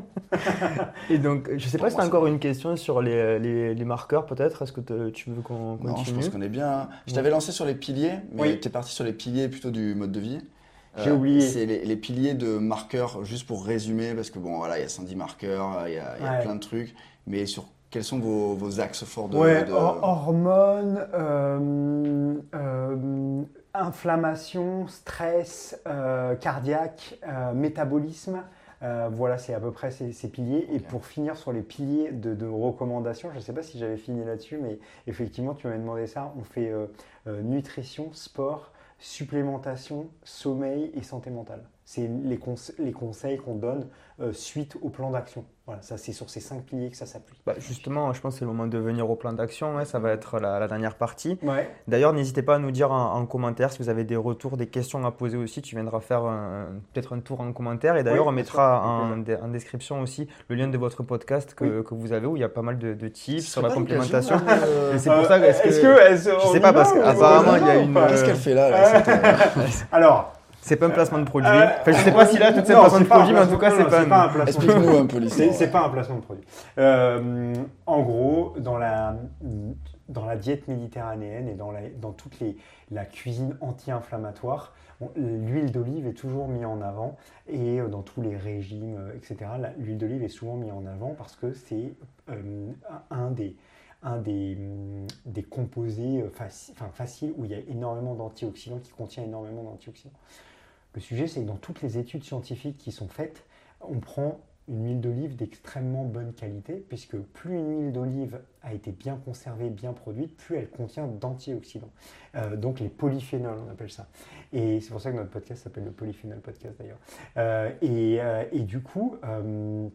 Et donc, je sais pas Pour si tu moi, as c'est encore bon. une question sur les, les, les marqueurs peut-être. Est-ce que te- tu veux qu'on Non, je continue? pense qu'on est bien. hein. Je Ouais. t'avais lancé sur les piliers, mais Oui. tu es parti sur les piliers plutôt du mode de vie. J'ai oublié. C'est les, les piliers de marqueurs, juste pour résumer, parce que bon, voilà, il y a cent dix marqueurs, il y a, il y a Ouais. plein de trucs, mais sur quels sont vos, vos axes forts de. Ouais, de- hor- hormones, euh, euh, inflammation, stress, euh, cardiaque, euh, métabolisme. Euh, voilà, c'est à peu près ces, ces piliers. Et Ok. pour finir sur les piliers de, de recommandations, je ne sais pas si j'avais fini là-dessus, mais effectivement, tu m'avais demandé ça. On fait euh, euh, nutrition, sport, supplémentation, sommeil et santé mentale. C'est les, conse- les conseils qu'on donne euh, suite au plan d'action. Voilà, ça c'est sur ces cinq piliers que ça s'appuie. Bah, justement, je pense que c'est le moment de venir au plan d'action. Ouais, ça va être la, la dernière partie. Ouais. D'ailleurs, n'hésitez pas à nous dire en, en commentaire si vous avez des retours, des questions à poser aussi. Tu viendras faire un- peut-être un tour en commentaire. Et d'ailleurs, Oui, on bien mettra sûr, en, avec dé- en description aussi le lien de votre podcast que, que vous avez où il y a pas mal de, de tips Ce sur serait la pas l'occasion, complémentation. euh, Et c'est pour ça que. est-ce est-ce que, que- est-ce- je on sais y pas, va parce ou- qu'apparemment, il y a ou une- pas Qu'est-ce qu'elle fait là, là cette, euh, Alors, C'est pas un placement de produit. Euh, Enfin, je sais pas si là, toutes ces non, placements de c'est pas un produits, mais en tout cas, placement- c'est non, pas, un placement. Explique-nous un peu C'est, l'histoire. c'est pas un placement de produit. Euh, en gros, dans la, dans la diète méditerranéenne et dans, la, dans toute les, la cuisine anti-inflammatoire, on- l'huile d'olive est toujours mise en avant et euh, dans tous les régimes, euh, et cetera, la- l'huile d'olive est souvent mise en avant parce que c'est euh, un des un des, hum, des composés euh, faci- enfin, faciles où il y a énormément d'antioxydants, qui contient énormément d'antioxydants. Le sujet, c'est que dans toutes les études scientifiques qui sont faites, on prend une huile d'olive d'extrêmement bonne qualité, puisque plus une huile d'olive a été bien conservée, bien produite, plus elle contient d'antioxydants. Euh, donc les polyphénols, on appelle ça. Et c'est pour ça que notre podcast s'appelle le Polyphénol Podcast d'ailleurs. Euh, et, euh, et du coup, euh,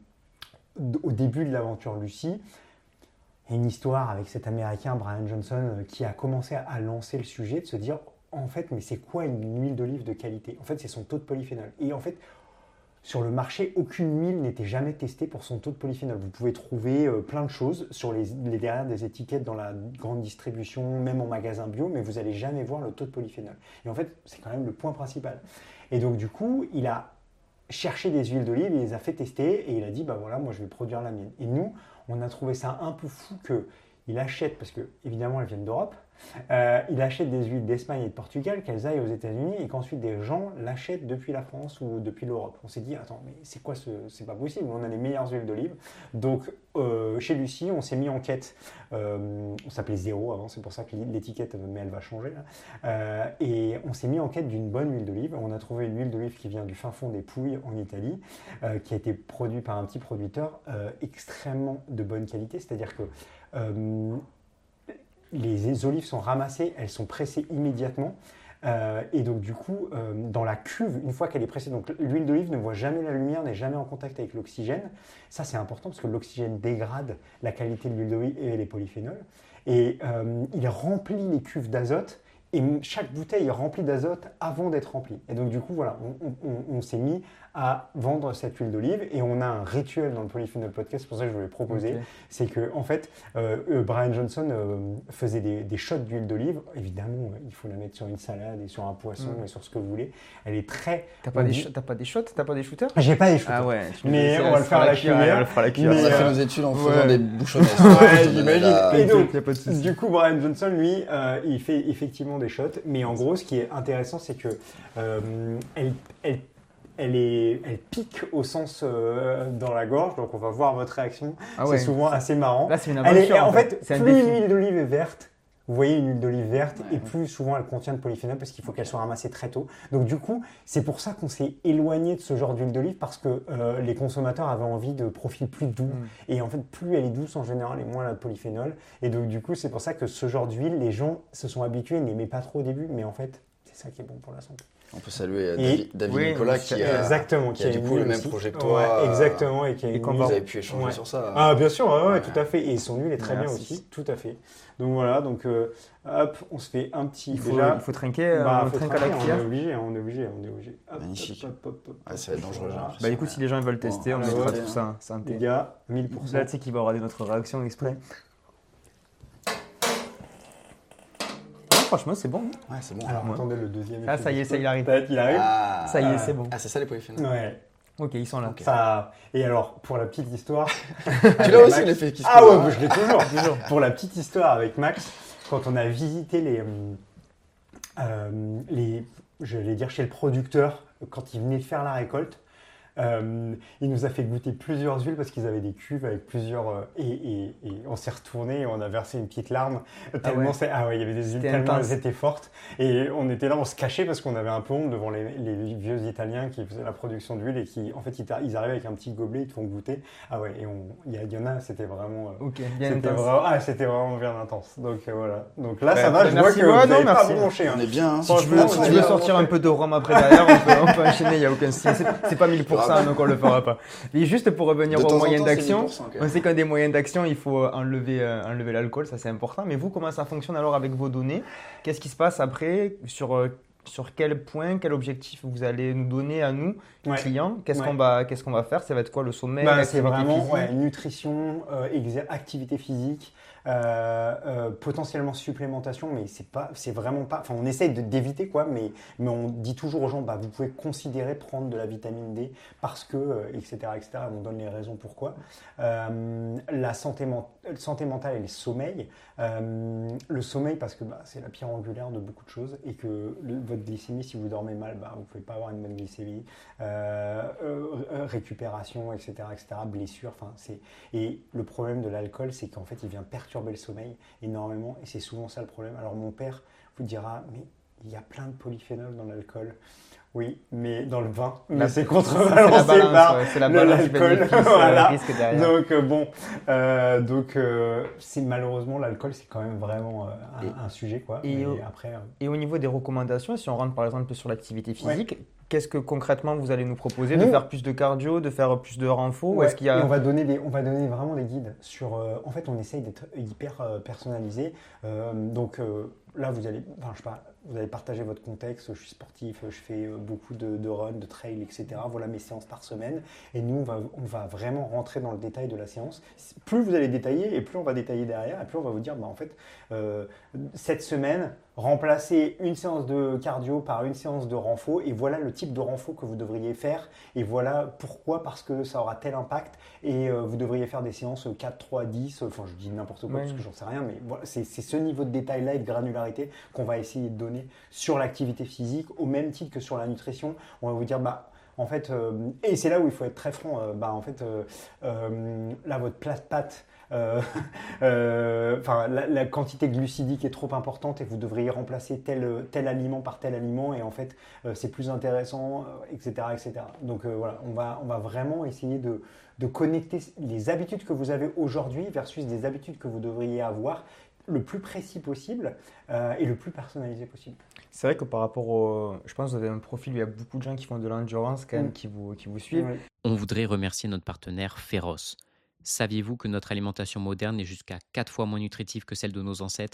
au début de l'aventure Lucie, il y a une histoire avec cet Américain, Brian Johnson, euh, qui a commencé à, à lancer le sujet, de se dire, en fait, mais c'est quoi une huile d'olive de qualité? En fait, c'est son taux de polyphénol. Et en fait, sur le marché, aucune huile n'était jamais testée pour son taux de polyphénol. Vous pouvez trouver euh, plein de choses sur les, les derrière des étiquettes dans la grande distribution, même en magasin bio, mais vous n'allez jamais voir le taux de polyphénol. Et en fait, c'est quand même le point principal. Et donc, du coup, il a cherché des huiles d'olive, il les a fait tester et il a dit, bah voilà, moi je vais produire la mienne. Et nous, on a trouvé ça un peu fou qu'il achète, parce que évidemment elles viennent d'Europe, euh, il achète des huiles d'Espagne et de Portugal, qu'elles aillent aux États-Unis et qu'ensuite des gens l'achètent depuis la France ou depuis l'Europe. On s'est dit, attends, mais c'est quoi ce. C'est pas possible, on a les meilleures huiles d'olive. Donc euh, chez Lucie, on s'est mis en quête. Euh, on s'appelait Zéro avant, c'est pour ça que l'étiquette, mais elle va changer là. Euh, et on s'est mis en quête d'une bonne huile d'olive. On a trouvé une huile d'olive qui vient du fin fond des Pouilles en Italie, euh, qui a été produite par un petit producteur euh, extrêmement de bonne qualité, c'est-à-dire que euh, les olives sont ramassées, elles sont pressées immédiatement. Euh, et donc du coup, euh, dans la cuve, une fois qu'elle est pressée, donc l'huile d'olive ne voit jamais la lumière, n'est jamais en contact avec l'oxygène. Ça, c'est important parce que l'oxygène dégrade la qualité de l'huile d'olive et les polyphénols. Et euh, il remplit les cuves d'azote. et chaque bouteille est remplie d'azote avant d'être remplie. Et donc du coup, voilà, on, on, on s'est mis à vendre cette huile d'olive et on a un rituel dans le Polyphenol Podcast, c'est pour ça que je voulais proposer, okay. C'est que en fait, euh, Brian Johnson euh, faisait des, des shots d'huile d'olive. Évidemment, il faut la mettre sur une salade et sur un poisson mm. et sur ce que vous voulez. Elle est très... T'as pas, dit... t'as pas des shots? T'as pas des shooters? J'ai pas des shooters. Ah ouais. Mais on va le faire à la cuillère. On va le faire à la cuillère. On a fait euh... nos études en faisant ouais. des bouchonnes. Ouais, j'imagine. La... Et donc, y a pas de du coup, Brian Johnson, lui, euh, il fait effectivement des shots. Mais en gros, ce qui est intéressant, c'est que euh, elle, elle Elle, est, elle pique au sens euh, dans la gorge, donc on va voir votre réaction. Ah ouais. C'est souvent assez marrant. Là, c'est une aventure. Elle est, en, en fait, fait plus une huile d'olive est verte, vous voyez une huile d'olive verte, ouais, et plus ouais. souvent elle contient de polyphénol parce qu'il faut qu'elle soit ramassée très tôt. Donc du coup, c'est pour ça qu'on s'est éloigné de ce genre d'huile d'olive parce que euh, les consommateurs avaient envie de profils plus doux. Mm. Et en fait, plus elle est douce en général et moins elle a de polyphénol. Et donc du coup, c'est pour ça que ce genre d'huile, les gens se sont habitués, n'aimaient pas trop au début, mais en fait, c'est ça qui est bon pour la santé. On peut saluer David, David oui, Nicolas qui a, exactement, qui a, qui a du coup le même projet que toi. Ouais, exactement. Et, qui a et une vous avez pu échanger ouais. sur ça. Ah, bien sûr, ouais, ouais, tout à fait. Et son huile est très Merci. bien aussi, tout à fait. Donc voilà, donc euh, hop, on se fait un petit. Il faut, déjà, il faut trinquer, bah, on faut trinque à la cuillère. On est obligé, on est obligé, on est obligé. Hop, magnifique. Hop, hop, hop, hop, ouais, ça va être dangereux. Voilà. Bah écoute, si les gens veulent tester, bon, on mettra tout ça. Les gars, mille pour cent. Là, tu sais qu'il va y avoir notre réaction exprès. Franchement, c'est bon. Ouais, c'est bon. Alors, ouais. Attendez le deuxième. Ah, ça y est, ça y arrive. Il arrive. Ah, ça y est, c'est bon. Ah, c'est ça les polyphénols. Ouais. Ok, ils sont là. Okay. Ça... Et alors, pour la petite histoire. Tu l'as aussi, l'effet qui se Ah ouais, bah, je l'ai toujours, toujours. Pour la petite histoire avec Max, quand on a visité les. Euh, les je vais dire chez le producteur, quand il venait de faire la récolte, Euh, il nous a fait goûter plusieurs huiles parce qu'ils avaient des cuves avec plusieurs euh, et, et, et on s'est retourné et on a versé une petite larme tellement ah ouais, ah ouais il y avait des huiles tellement elles étaient fortes et on était là, on se cachait parce qu'on avait un peu honte devant les, les vieux Italiens qui faisaient la production d'huile et qui en fait ils, ils arrivaient avec un petit gobelet, ils te font goûter. Ah ouais, et il y, y en a, c'était vraiment euh, ok, bien c'était intense. Vraiment, ah, c'était vraiment bien intense. Donc euh, voilà. Donc là bah, ça va, bah, je merci vois que ouais, vous non, merci. pas bronché. Hein. On est bien. Hein. Si tu veux, si tu veux sortir un peu de rhum après derrière, on peut, on peut enchaîner, il n'y a aucun souci. C'est, c'est pas mille pour cent, donc on le fera pas. Et juste pour revenir aux moyens d'action, on sait qu'un des moyens d'action, il faut enlever, euh, enlever l'alcool, ça c'est important. Mais vous, comment ça fonctionne alors avec vos données? Qu'est-ce qui se passe après? Sur, euh, sur quel point, quel objectif vous allez nous donner à nous, ouais. clients? Qu'est-ce, ouais. qu'on va, qu'est-ce qu'on va faire? Ça va être quoi le sommet? Bah, c'est vraiment ouais, nutrition, euh, exer- activité physique. Euh, euh, potentiellement supplémentation, mais c'est pas, c'est vraiment pas. Enfin, on essaye de, d'éviter quoi, mais mais on dit toujours aux gens, bah vous pouvez considérer prendre de la vitamine D parce que, euh, et cetera, et cetera. On donne les raisons pourquoi. Euh, la santé, ment- santé mentale et le sommeil. Euh, le sommeil parce que bah, c'est la pierre angulaire de beaucoup de choses et que le, votre glycémie, si vous dormez mal, bah vous pouvez pas avoir une bonne glycémie. Euh, euh, récupération, et cetera, et cetera. Blessures. Enfin, c'est et le problème de l'alcool, c'est qu'en fait, il vient perturber le sommeil énormément et c'est souvent ça le problème. Alors mon père vous dira mais il y a plein de polyphénols dans l'alcool. Oui, mais dans le vin, mais la, c'est contrebalancé par ouais, c'est la balance l'alcool. Voilà. Donc euh, bon, euh, donc euh, c'est malheureusement l'alcool, c'est quand même vraiment euh, un, et, un sujet quoi. Et, et au, après. Euh... Et au niveau des recommandations, si on rentre par exemple sur l'activité physique. Ouais. Qu'est-ce que concrètement vous allez nous proposer? Nous, de faire plus de cardio, de faire plus de renfo? Ouais, ou est-ce qu'il y a... et on va donner des, on va donner vraiment des guides sur. Euh, en fait, on essaye d'être hyper euh, personnalisé. Euh, donc euh, là, vous allez, enfin, je sais pas, vous allez partager votre contexte. Je suis sportif, je fais beaucoup de, de run, de trail, et cetera. Voilà mes séances par semaine. Et nous, on va, on va vraiment rentrer dans le détail de la séance. Plus vous allez détailler, et plus on va détailler derrière, et plus on va vous dire, bah en fait, euh, cette semaine. Remplacer une séance de cardio par une séance de renfo et voilà le type de renfo que vous devriez faire et voilà pourquoi, parce que ça aura tel impact et euh, vous devriez faire des séances quatre, trois, dix, enfin je dis n'importe quoi ouais. parce que j'en sais rien mais voilà, c'est, c'est ce niveau de détail-là et de granularité qu'on va essayer de donner sur l'activité physique au même titre que sur la nutrition. On va vous dire bah en fait, euh, et c'est là où il faut être très franc, euh, bah en fait euh, euh, là votre plat de pâtes Euh, euh, la, la quantité glucidique est trop importante et vous devriez remplacer tel, tel aliment par tel aliment et en fait euh, c'est plus intéressant, euh, et cetera, et cetera. Donc euh, voilà, on va, on va vraiment essayer de, de connecter les habitudes que vous avez aujourd'hui versus des habitudes que vous devriez avoir le plus précis possible euh, et le plus personnalisé possible. C'est vrai que par rapport au... Je pense que vous avez un profil où il y a beaucoup de gens qui font de l'endurance quand même, mmh. qui, vous, qui vous suivent. Oui. On voudrait remercier notre partenaire Pharos. Saviez-vous que notre alimentation moderne est jusqu'à quatre fois moins nutritive que celle de nos ancêtres?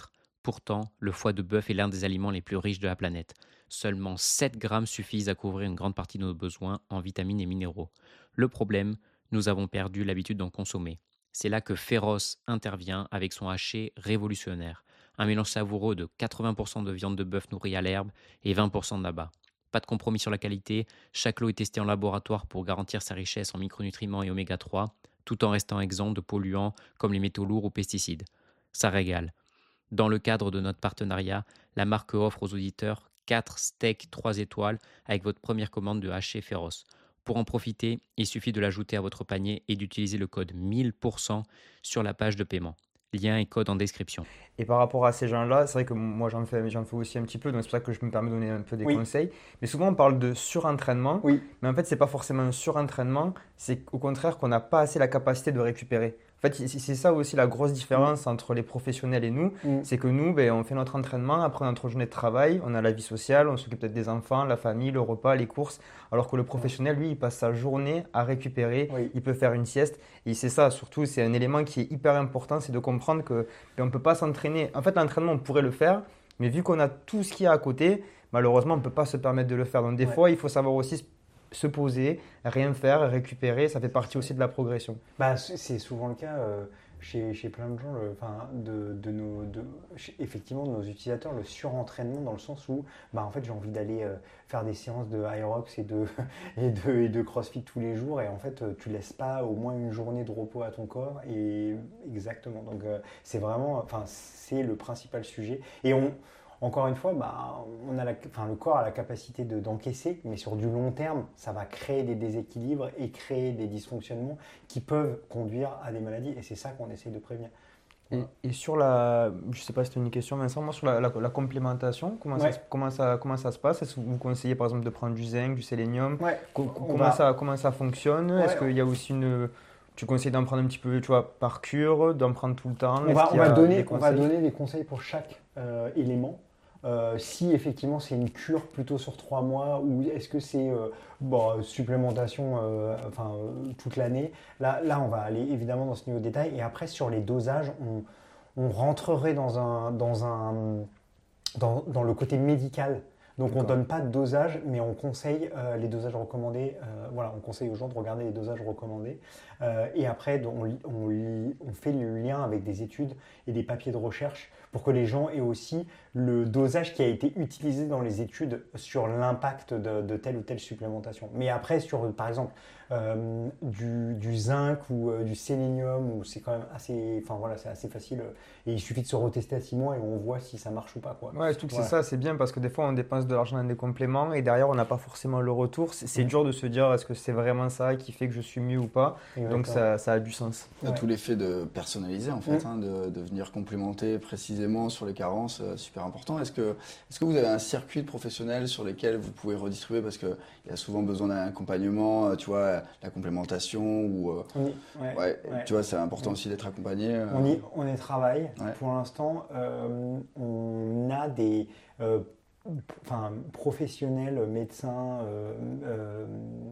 Pourtant, le foie de bœuf est l'un des aliments les plus riches de la planète. Seulement sept grammes suffisent à couvrir une grande partie de nos besoins en vitamines et minéraux. Le problème, nous avons perdu l'habitude d'en consommer. C'est là que Féroce intervient avec son haché révolutionnaire. Un mélange savoureux de quatre-vingts pour cent de viande de bœuf nourrie à l'herbe et vingt pour cent d'abat. Pas de compromis sur la qualité, chaque lot est testé en laboratoire pour garantir sa richesse en micronutriments et oméga trois, tout en restant exempt de polluants comme les métaux lourds ou pesticides. Ça régale. Dans le cadre de notre partenariat, la marque offre aux auditeurs quatre steaks trois étoiles avec votre première commande de haché Féroce. Pour en profiter, il suffit de l'ajouter à votre panier et d'utiliser le code mille pour cent sur la page de paiement. Lien et code en description. Et par rapport à ces gens-là, c'est vrai que moi j'en fais, j'en fais aussi un petit peu, donc c'est pour ça que je me permets de donner un peu des Oui. conseils. Mais souvent on parle de surentraînement, Oui. mais en fait c'est pas forcément un surentraînement, c'est au contraire qu'on n'a pas assez la capacité de récupérer. En fait, c'est c'est ça aussi la grosse différence entre les professionnels et nous, Mm. c'est que nous, ben, on fait notre entraînement, après notre journée de travail, on a la vie sociale, on s'occupe peut-être des enfants, la famille, le repas, les courses, alors que le professionnel, lui, il passe sa journée à récupérer, Oui. il peut faire une sieste, et c'est ça, surtout, c'est un élément qui est hyper important, c'est de comprendre que ben, on ne peut pas s'entraîner. En fait, l'entraînement, on pourrait le faire, mais vu qu'on a tout ce qu'il y a à côté, malheureusement, on ne peut pas se permettre de le faire. Donc des Ouais. fois, il faut savoir aussi se poser, rien faire, récupérer, ça fait partie aussi de la progression. Bah, c'est c'est souvent le cas euh, chez, chez plein de gens, le- enfin, de, de nos, de, chez- effectivement, de nos utilisateurs, le surentraînement dans le sens où bah, en fait, j'ai envie d'aller euh, faire des séances de Hyrox et de, et, de, et de CrossFit tous les jours et en fait, euh, tu laisses pas au moins une journée de repos à ton corps et exactement. Donc, euh, c'est vraiment, enfin, c'est le principal sujet. Et on, encore une fois, bah, on a la, enfin, le corps a la capacité de- d'encaisser, mais sur du long terme, ça va créer des déséquilibres et créer des dysfonctionnements qui peuvent conduire à des maladies. Et c'est ça qu'on essaye de prévenir. Et, et sur la, je sais pas si c'était une question Vincent, moi sur la, la- la complémentation, comment, ça, Ouais. se- comment, ça, comment ça se passe? Est-ce que vous conseillez par exemple de prendre du zinc, du sélénium? Ouais. Co- On comment, va- ça, comment ça fonctionne? Est-ce Ouais. qu'il y a aussi une... Tu conseilles d'en prendre un petit peu, tu vois, par cure, d'en prendre tout le temps? On Est-ce va, qu'il on y va a donner, des on va conseils? donner des conseils pour chaque euh, élément. Euh, si effectivement c'est une cure plutôt sur trois mois ou est-ce que c'est euh, bon, supplémentation euh, enfin, euh, toute l'année, là, là on va aller évidemment dans ce niveau de détail et après sur les dosages on, on rentrerait dans, un, dans, un, dans, dans le côté médical. Donc on ne D'accord. donne pas de dosage, mais on conseille euh, les dosages recommandés. euh, voilà, on conseille aux gens de regarder les dosages recommandés. Euh, et après, on, li- on, li- on fait le lien avec des études et des papiers de recherche pour que les gens aient aussi le dosage qui a été utilisé dans les études sur l'impact de, de telle ou telle supplémentation. Mais après, sur par exemple euh, du, du zinc ou euh, du sélénium, où c'est quand même assez, enfin voilà, c'est assez facile. euh, Et il suffit de se retester à six mois et on voit si ça marche ou pas, quoi. Ouais, surtout que Voilà. c'est ça, c'est bien parce que des fois on dépense de l'argent dans des compléments et derrière on n'a pas forcément le retour. C'est c'est Mm. dur de se dire est-ce que c'est vraiment ça qui fait que je suis mieux ou pas. Donc Exactement. ça, ça a du sens. Il y a Ouais. tout l'effet de personnaliser en fait, Mm. hein, de, de venir complémenter précisément sur les carences, euh, super important. Est-ce que, est-ce que vous avez un circuit de professionnels sur lesquels vous pouvez redistribuer parce qu'il y a souvent besoin d'un accompagnement, euh, tu vois, la complémentation ou euh, On y, ouais. ouais, Ouais. tu vois, c'est important Mm. aussi d'être accompagné. euh. On y, on y travaille. Ouais. Pour l'instant, euh, on a des euh, enfin, professionnels, médecins euh, euh,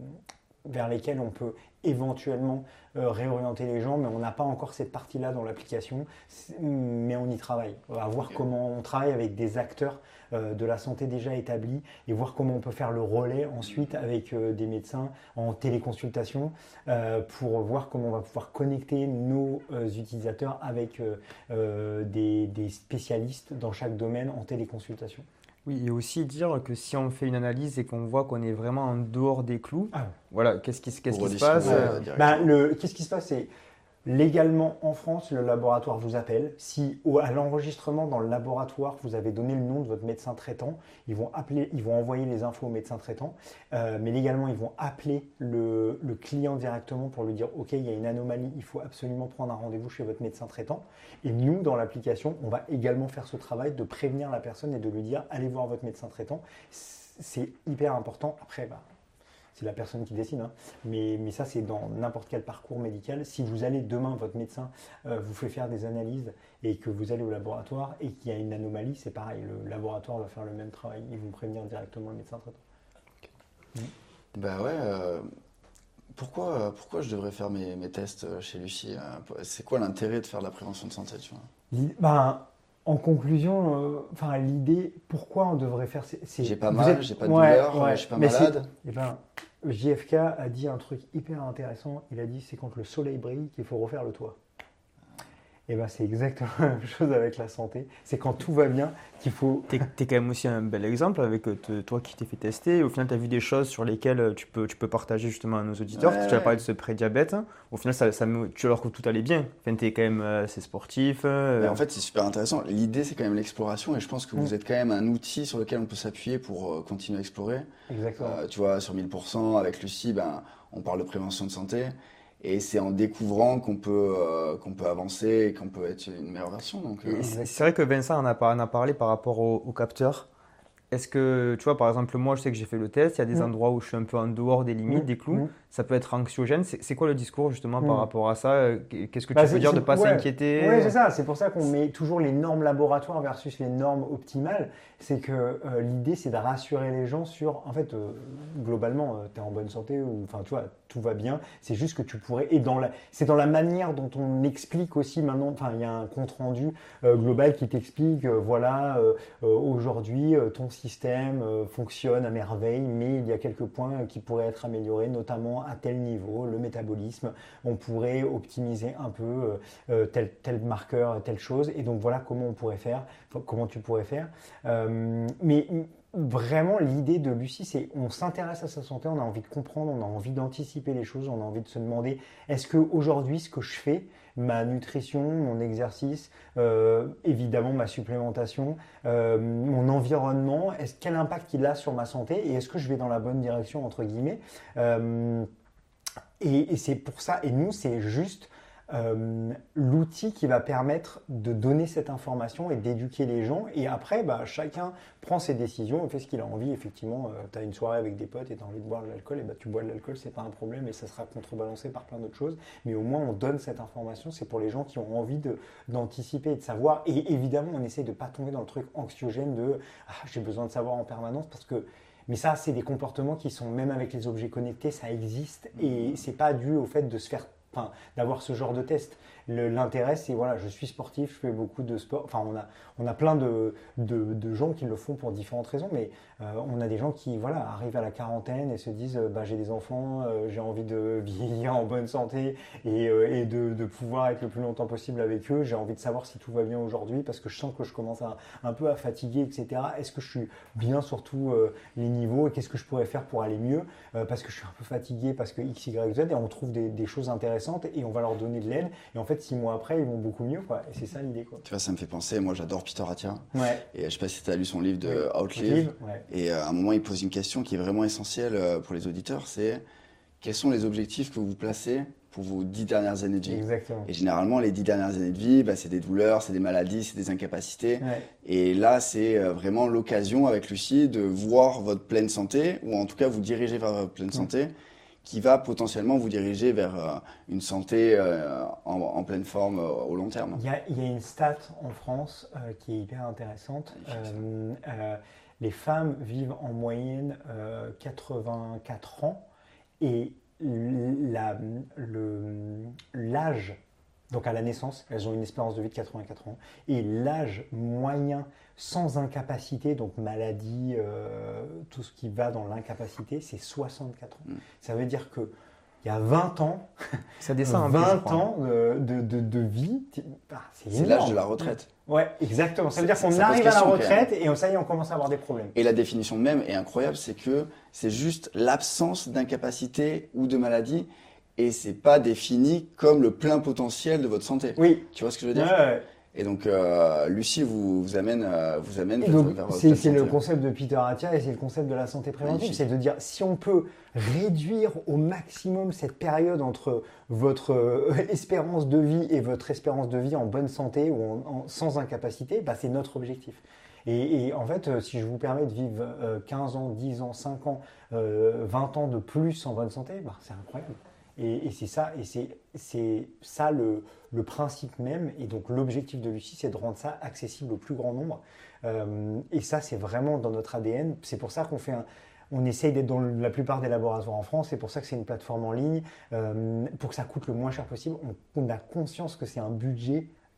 vers lesquels on peut éventuellement euh, réorienter les gens, mais on n'a pas encore cette partie-là dans l'application, C'est- mais on y travaille. On va voir Ok. comment on travaille avec des acteurs euh, de la santé déjà établis et voir comment on peut faire le relais ensuite avec euh, des médecins en téléconsultation euh, pour voir comment on va pouvoir connecter nos euh, utilisateurs avec euh, euh, des, des spécialistes dans chaque domaine en téléconsultation. Oui, et aussi dire que si on fait une analyse et qu'on voit qu'on est vraiment en dehors des clous, Ah. voilà, qu'est-ce qui, qu'est-ce Pour qui se passe? redistribuer, euh, euh, directement. Bah, le, qu'est-ce qui se passe? C'est légalement en France, le laboratoire vous appelle. Si au, à l'enregistrement dans le laboratoire, vous avez donné le nom de votre médecin traitant, ils vont, appeler, ils vont envoyer les infos au médecin traitant. Euh, mais légalement, ils vont appeler le, le client directement pour lui dire « Ok, il y a une anomalie, il faut absolument prendre un rendez-vous chez votre médecin traitant. » Et nous, dans l'application, on va également faire ce travail de prévenir la personne et de lui dire « Allez voir votre médecin traitant. » C'est hyper important. Après, bah, c'est la personne qui décide, hein. mais, mais ça c'est dans n'importe quel parcours médical. Si vous allez demain, votre médecin euh, vous fait faire des analyses et que vous allez au laboratoire et qu'il y a une anomalie, c'est pareil, le laboratoire va faire le même travail, ils vont prévenir directement le médecin traitant. Bah ouais. euh, Pourquoi, euh, pourquoi je devrais faire mes, mes tests euh, chez Lucie, hein? C'est quoi l'intérêt de faire de la prévention de santé, tu vois? Ben, En conclusion, euh, enfin, l'idée, pourquoi on devrait faire... c'est- c'est- J'ai pas vous mal, êtes- j'ai pas de Ouais, douleur, ouais, je suis pas mais c'est- malade. Eh ben, J F K a dit un truc hyper intéressant. Il a dit c'est quand le soleil brille qu'il faut refaire le toit. Et ben, c'est exactement la même chose avec la santé. C'est quand tout va bien qu'il faut. Tu es quand même aussi un bel exemple avec euh, te- toi qui t'es fait tester. Au final, tu as vu des choses sur lesquelles euh, tu peux, tu peux partager justement à nos auditeurs. Ouais, Parce que tu as ouais. parlé de ce prédiabète. Au final, ça, ça me- tu alors que tout allait bien. Enfin, tu es quand même euh, assez sportif. euh, Mais en fait, c'est super intéressant. L'idée, c'est quand même l'exploration et je pense que vous Mm. êtes quand même un outil sur lequel on peut s'appuyer pour euh, continuer à explorer. Exactement. Euh, tu vois, sur mille pour cent, avec Lucie, ben, on parle de prévention de santé. Et c'est en découvrant qu'on peut, euh, qu'on peut avancer et qu'on peut être une meilleure version. Donc, euh, Et c'est c'est vrai que Vincent en a, par- en a parlé par rapport au, au capteur. Est-ce que, tu vois, par exemple, moi, je sais que j'ai fait le test, il y a des Mm. endroits où je suis un peu en dehors des limites, Mm. des clous. Mm. Ça peut être anxiogène. C'est c'est quoi le discours justement par Mm. rapport à ça? Euh, Qu'est-ce que tu Bah, peux c'est- dire de ne c'est- pas ouais. s'inquiéter? Oui, c'est ça. C'est pour ça qu'on met toujours les normes laboratoires versus les normes optimales. C'est que euh, l'idée, c'est de rassurer les gens sur, en fait, euh, globalement, tu es en bonne santé ou, enfin, tu vois, tout va bien. C'est juste que tu pourrais, et dans la, c'est dans la manière dont on explique aussi maintenant. Enfin, il y a un compte rendu euh, global qui t'explique, euh, voilà, euh, euh, aujourd'hui, euh, ton système euh, fonctionne à merveille, mais il y a quelques points euh, qui pourraient être améliorés, notamment à tel niveau, le métabolisme. On pourrait optimiser un peu euh, euh, tel, tel marqueur, telle chose. Et donc voilà comment on pourrait faire, enfin, comment tu pourrais faire. Euh, mais vraiment, l'idée de Lucie, c'est on s'intéresse à sa santé, on a envie de comprendre, on a envie d'anticiper les choses, on a envie de se demander est-ce qu'aujourd'hui, ce que je fais, ma nutrition, mon exercice, euh, évidemment ma supplémentation, euh, mon environnement, est-ce, quel impact il a sur ma santé et est-ce que je vais dans la bonne direction, entre guillemets. Euh, et, et c'est pour ça, et nous, c'est juste euh, l'outil qui va permettre de donner cette information et d'éduquer les gens. Et après, bah, chacun prend ses décisions et fait ce qu'il a envie. Effectivement, euh, tu as une soirée avec des potes et tu as envie de boire de l'alcool, et bah, tu bois de l'alcool, c'est pas un problème et ça sera contrebalancé par plein d'autres choses. Mais au moins, on donne cette information. C'est pour les gens qui ont envie de, d'anticiper et de savoir. Et évidemment, on essaie de ne pas tomber dans le truc anxiogène de ah, j'ai besoin de savoir en permanence parce que. Mais ça, c'est des comportements qui sont, même avec les objets connectés, ça existe et c'est pas dû au fait de se faire, enfin, d'avoir ce genre de test. Le, l'intérêt, c'est voilà, je suis sportif, je fais beaucoup de sport. Enfin, on a, on a plein de, de, de gens qui le font pour différentes raisons, mais euh, on a des gens qui voilà, arrivent à la quarantaine et se disent euh, bah, j'ai des enfants, euh, j'ai envie de vieillir en bonne santé et, euh, et de, de pouvoir être le plus longtemps possible avec eux. J'ai envie de savoir si tout va bien aujourd'hui parce que je sens que je commence à, un peu à fatiguer, et cetera. Est-ce que je suis bien sur tous euh, les niveaux et qu'est-ce que je pourrais faire pour aller mieux euh, parce que je suis un peu fatigué, parce que X, Y, Z, et on trouve des, des choses intéressantes et on va leur donner de l'aide. Et en fait, six mois après, ils vont beaucoup mieux, quoi. Et c'est ça l'idée, quoi. tu vois, ça me fait penser, moi j'adore Peter Attia. Ouais. Et je sais pas si tu as lu son livre de Oui. Outlive. Ouais. Et euh, à un moment, il pose une question qui est vraiment essentielle euh, pour les auditeurs, c'est quels sont les objectifs que vous placez pour vos dix dernières années de vie? Exactement. Et généralement, les dix dernières années de vie, bah, c'est des douleurs, c'est des maladies, c'est des incapacités. Ouais. Et là, c'est euh, vraiment l'occasion avec Lucie de voir votre pleine santé, ou en tout cas vous diriger vers votre pleine santé, qui va potentiellement vous diriger vers euh, une santé euh, en, en pleine forme euh, au long terme. Il y, a, il y a une stat en France euh, qui est hyper intéressante. Euh, euh, les femmes vivent en moyenne euh, quatre-vingt-quatre ans et la, le, l'âge, donc à la naissance, elles ont une espérance de vie de quatre-vingt-quatre ans, et l'âge moyen sans incapacité, donc maladie, euh, tout ce qui va dans l'incapacité, c'est soixante-quatre ans. Mm. Ça veut dire que il y a vingt ans, Ça descend un peu, je vingt crois. ans de, de, de, de vie, ah, c'est C'est énorme. l'âge de la retraite. Ouais, exactement. Ça veut dire Ça- qu'on ça pose arrive à la question, quand retraite et on, ça y est, on commence à avoir des problèmes. Et la définition même est incroyable, c'est que c'est juste l'absence d'incapacité ou de maladie et c'est pas défini comme le plein potentiel de votre santé. Oui. Tu vois ce que je veux dire? Ouais, ouais. Et donc euh, Lucie vous, vous amène, euh, vous amène Et vers, donc, vers votre c'est, pleine c'est le santé. concept de Peter Attia et c'est le concept de la santé préventive. Magnifique. C'est de dire si on peut réduire au maximum cette période entre votre euh, espérance de vie et votre espérance de vie en bonne santé ou en, en- sans incapacité, bah, c'est notre objectif. Et, et en fait, euh, si je vous permets de vivre euh, quinze ans, dix ans, cinq ans, euh, vingt ans de plus en bonne santé, bah, c'est incroyable. Et, et c'est ça, et c'est, c'est ça le, le principe même. Et donc l'objectif de Lucie, c'est de rendre ça accessible au plus grand nombre. Euh, et ça, c'est vraiment dans notre A D N. C'est pour ça qu'on fait un, on essaye d'être dans la plupart des laboratoires en France. C'est pour ça que c'est une plateforme en ligne, euh, pour que ça coûte le moins cher possible. On, on a conscience que c'est un budget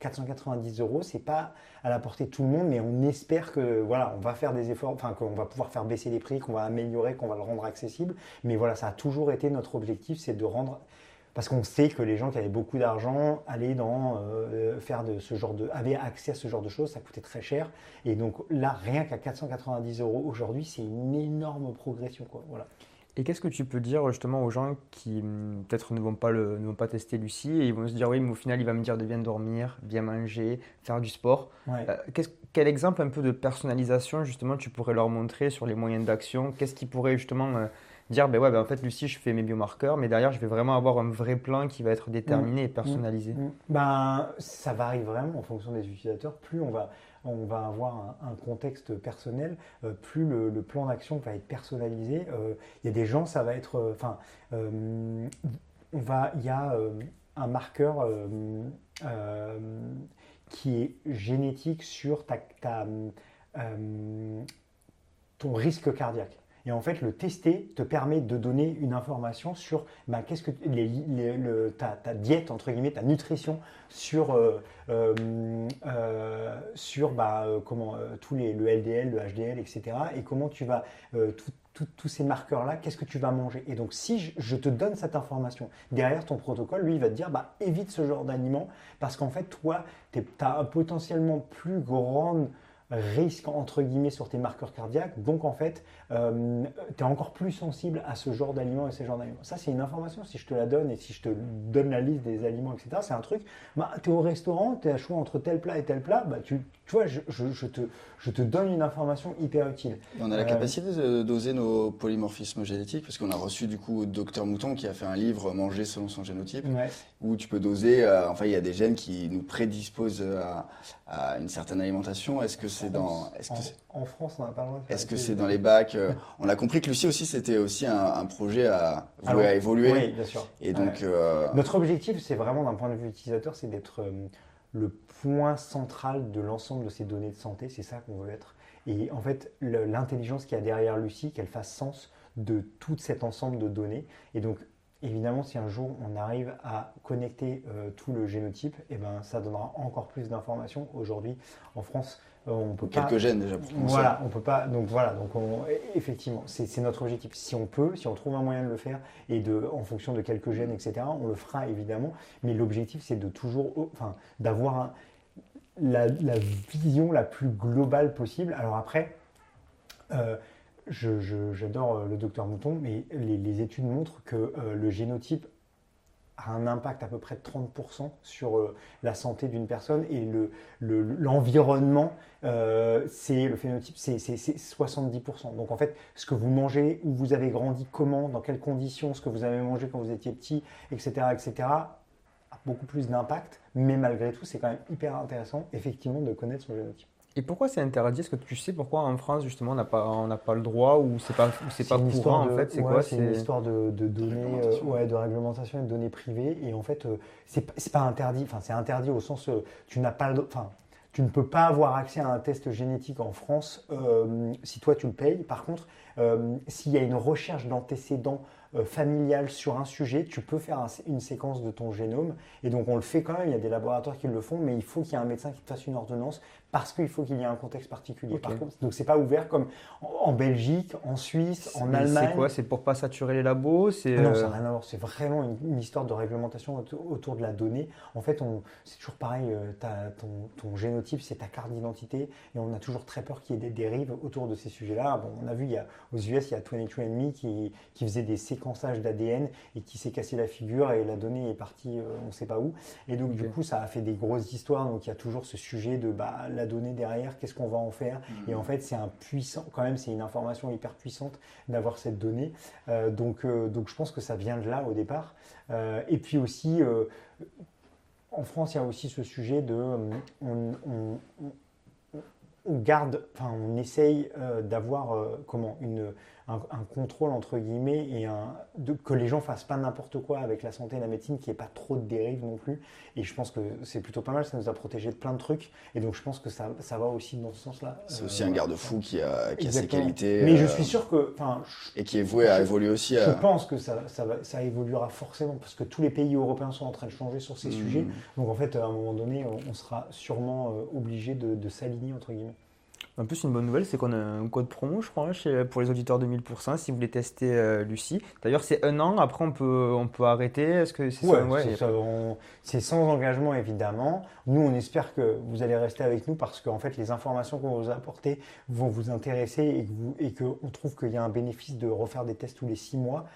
quatre cent quatre-vingt-dix euros, c'est pas à la portée de tout le monde, mais on espère que voilà, on va faire des efforts, enfin qu'on va pouvoir faire baisser les prix, qu'on va améliorer, qu'on va le rendre accessible. Mais voilà, ça a toujours été notre objectif, c'est de rendre, parce qu'on sait que les gens qui avaient beaucoup d'argent allaient dans euh, faire de ce genre de, avaient accès à ce genre de choses, ça coûtait très cher. Et donc là, rien qu'à quatre cent quatre-vingt-dix euros aujourd'hui, c'est une énorme progression, quoi. Voilà. Et qu'est-ce que tu peux dire justement aux gens qui hum, peut-être ne vont pas le, ne vont pas tester Lucie et ils vont se dire oui, mais au final il va me dire de bien dormir, bien manger, faire du sport. Ouais. Euh, qu'est-ce- quel exemple un peu de personnalisation justement tu pourrais leur montrer sur les moyens d'action? Qu'est-ce qui pourrait justement euh, dire ben ouais, ben en fait Lucie je fais mes biomarqueurs, mais derrière je vais vraiment avoir un vrai plan qui va être déterminé et personnalisé. Mm. Ben, ça varie vraiment en fonction des utilisateurs. Plus on va, on va avoir un, un contexte personnel, euh, plus le, le plan d'action va être personnalisé. Euh, Il y a des gens, ça va être, enfin, euh, on va, il y a euh, un marqueur euh, euh, qui est génétique sur ta, ta, euh, ton risque cardiaque. Et en fait, le tester te permet de donner une information sur bah, qu'est-ce que les, les, le, ta, ta diète, entre guillemets, ta nutrition sur, euh, euh, euh, sur bah, euh, comment, euh, tous les, le L D L, le H D L, et cetera. Et comment tu vas, euh, tout, tout, tous ces marqueurs-là, qu'est-ce que tu vas manger. Et donc, si je, je te donne cette information, derrière ton protocole, lui, il va te dire bah, évite ce genre d'aliments parce qu'en fait, toi, tu as un potentiellement plus grande risque entre guillemets sur tes marqueurs cardiaques, donc en fait euh, tu es encore plus sensible à ce genre d'aliments et ces genres d'aliments. Ça c'est une information, si je te la donne et si je te donne la liste des aliments, et cetera, c'est un truc, bah, tu es au restaurant, tu as le choix entre tel plat et tel plat, bah, tu, tu vois, je, je, je, te, je te donne une information hyper utile. Et on a la Euh, capacité de doser nos polymorphismes génétiques, parce qu'on a reçu du coup Docteur Mouton qui a fait un livre Manger selon son génotype, ouais. où tu peux doser, euh, enfin il y a des gènes qui nous prédisposent à, à une certaine alimentation. Est-ce que c'est dans, est-ce que en, c'est, en France, on n'a pas le droit de faire est-ce que des- c'est dans les bacs euh, On a compris que Lucie aussi c'était aussi un, un projet à, voué Alors, à évoluer. Oui, bien sûr. Et donc, Ouais. euh, Notre objectif, c'est vraiment d'un point de vue utilisateur, c'est d'être euh, le point central de l'ensemble de ces données de santé. C'est ça qu'on veut être. Et en fait, le- l'intelligence qu'il y a derrière Lucie, qu'elle fasse sens de tout cet ensemble de données. Et donc, évidemment, si un jour on arrive à connecter euh, tout le génotype, eh ben, ça donnera encore plus d'informations. Aujourd'hui, en France, euh, on peut quelques pas. gènes déjà pour commencer. Voilà, on peut pas. Donc voilà, donc on- effectivement, c'est c'est notre objectif. Si on peut, si on trouve un moyen de le faire et de, en fonction de quelques gènes, et cetera, on le fera évidemment. Mais l'objectif, c'est de toujours, enfin, d'avoir un- la, la vision la plus globale possible. Alors après, euh, je- je- j'adore euh, le docteur Mouton, mais les, les études montrent que euh, le génotype a un impact à peu près de trente pour cent sur euh, la santé d'une personne et le, le- l'environnement, euh, c'est le phénotype, c'est, c'est, c'est soixante-dix pour cent. Donc en fait, ce que vous mangez, où vous avez grandi, comment, dans quelles conditions, ce que vous avez mangé quand vous étiez petit, et cetera, et cetera, a beaucoup plus d'impact. Mais malgré tout, c'est quand même hyper intéressant, effectivement, de connaître son génotype. Et pourquoi c'est interdit? Est-ce que tu sais pourquoi en France justement on n'a pas, on n'a pas le droit ou c'est pas, ou c'est pas une courant histoire en de, fait? C'est ouais, quoi? c'est une histoire de, de données, euh, réglementation. ouais, de réglementation et de données privées. Et en fait, euh, c'est, p- c'est pas interdit. Enfin, c'est interdit au sens, euh, tu n'as pas, le- enfin, tu ne peux pas avoir accès à un test génétique en France euh, si toi tu le payes. Par contre, euh, s'il y a une recherche d'antécédents euh, familial sur un sujet, tu peux faire un- une séquence de ton génome. Et donc on le fait quand même. Il y a des laboratoires qui le font, mais il faut qu'il y ait un médecin qui te fasse une ordonnance parce qu'il faut qu'il y ait un contexte particulier. Ok. Par contre, donc c'est pas ouvert comme en, en Belgique, en Suisse, en Mais Allemagne. c'est quoi? C'est pour pas saturer les labos? C'est Ah non, euh, ça n'a rien à voir. C'est vraiment une, une histoire de réglementation autour, autour de la donnée. En fait, on, c'est toujours pareil. euh, t'as ton, ton génotype, c'est ta carte d'identité. Et on a toujours très peur qu'il y ait des dérives autour de ces sujets-là. Bon, on a vu, il y a, aux U S, il y a vingt-deux and me qui, qui faisait des séquençages d'A D N et qui s'est cassé la figure et la donnée est partie, euh, on ne sait pas où. Et donc, du Ok. coup, ça a fait des grosses histoires. Donc, il y a toujours ce sujet de bah, la donnée derrière, qu'est-ce qu'on va en faire? Et en fait, c'est un puissant, quand même, c'est une information hyper puissante d'avoir cette donnée. Euh, donc, euh, donc, je pense que ça vient de là au départ. Euh, et puis aussi, euh, en France, il y a aussi ce sujet de, euh, on, on- on- on garde, enfin, on essaye euh, d'avoir euh, comment une, un, un contrôle entre guillemets et un, de, que les gens fassent pas n'importe quoi avec la santé et la médecine, qu'il n'y ait pas trop de dérives non plus. Et je pense que c'est plutôt pas mal, ça nous a protégé de plein de trucs. Et donc je pense que ça, ça va aussi dans ce sens-là. C'est Euh, aussi un garde-fou qui a, qui a ses qualités. Mais euh, je suis sûr que, enfin, et qui est voué à je, évoluer aussi. Je À... pense que ça, ça, va, ça évoluera forcément parce que tous les pays européens sont en train de changer sur ces mmh. sujets. Donc en fait, à un moment donné, on, on sera sûrement euh, obligé de, de s'aligner entre guillemets. En plus, une bonne nouvelle, c'est qu'on a un code promo, je crois, chez, pour les auditeurs de mille pour cent, si vous voulez tester euh, Lucie. D'ailleurs, c'est un an, après on peut, on peut arrêter. Est-ce que c'est ouais, ça ouais, c'est, ça, on, c'est sans engagement, évidemment. Nous, on espère que vous allez rester avec nous parce qu'en fait, les informations qu'on va vous apporter vont vous intéresser et, que vous, et qu'on trouve qu'il y a un bénéfice de refaire des tests tous les six mois.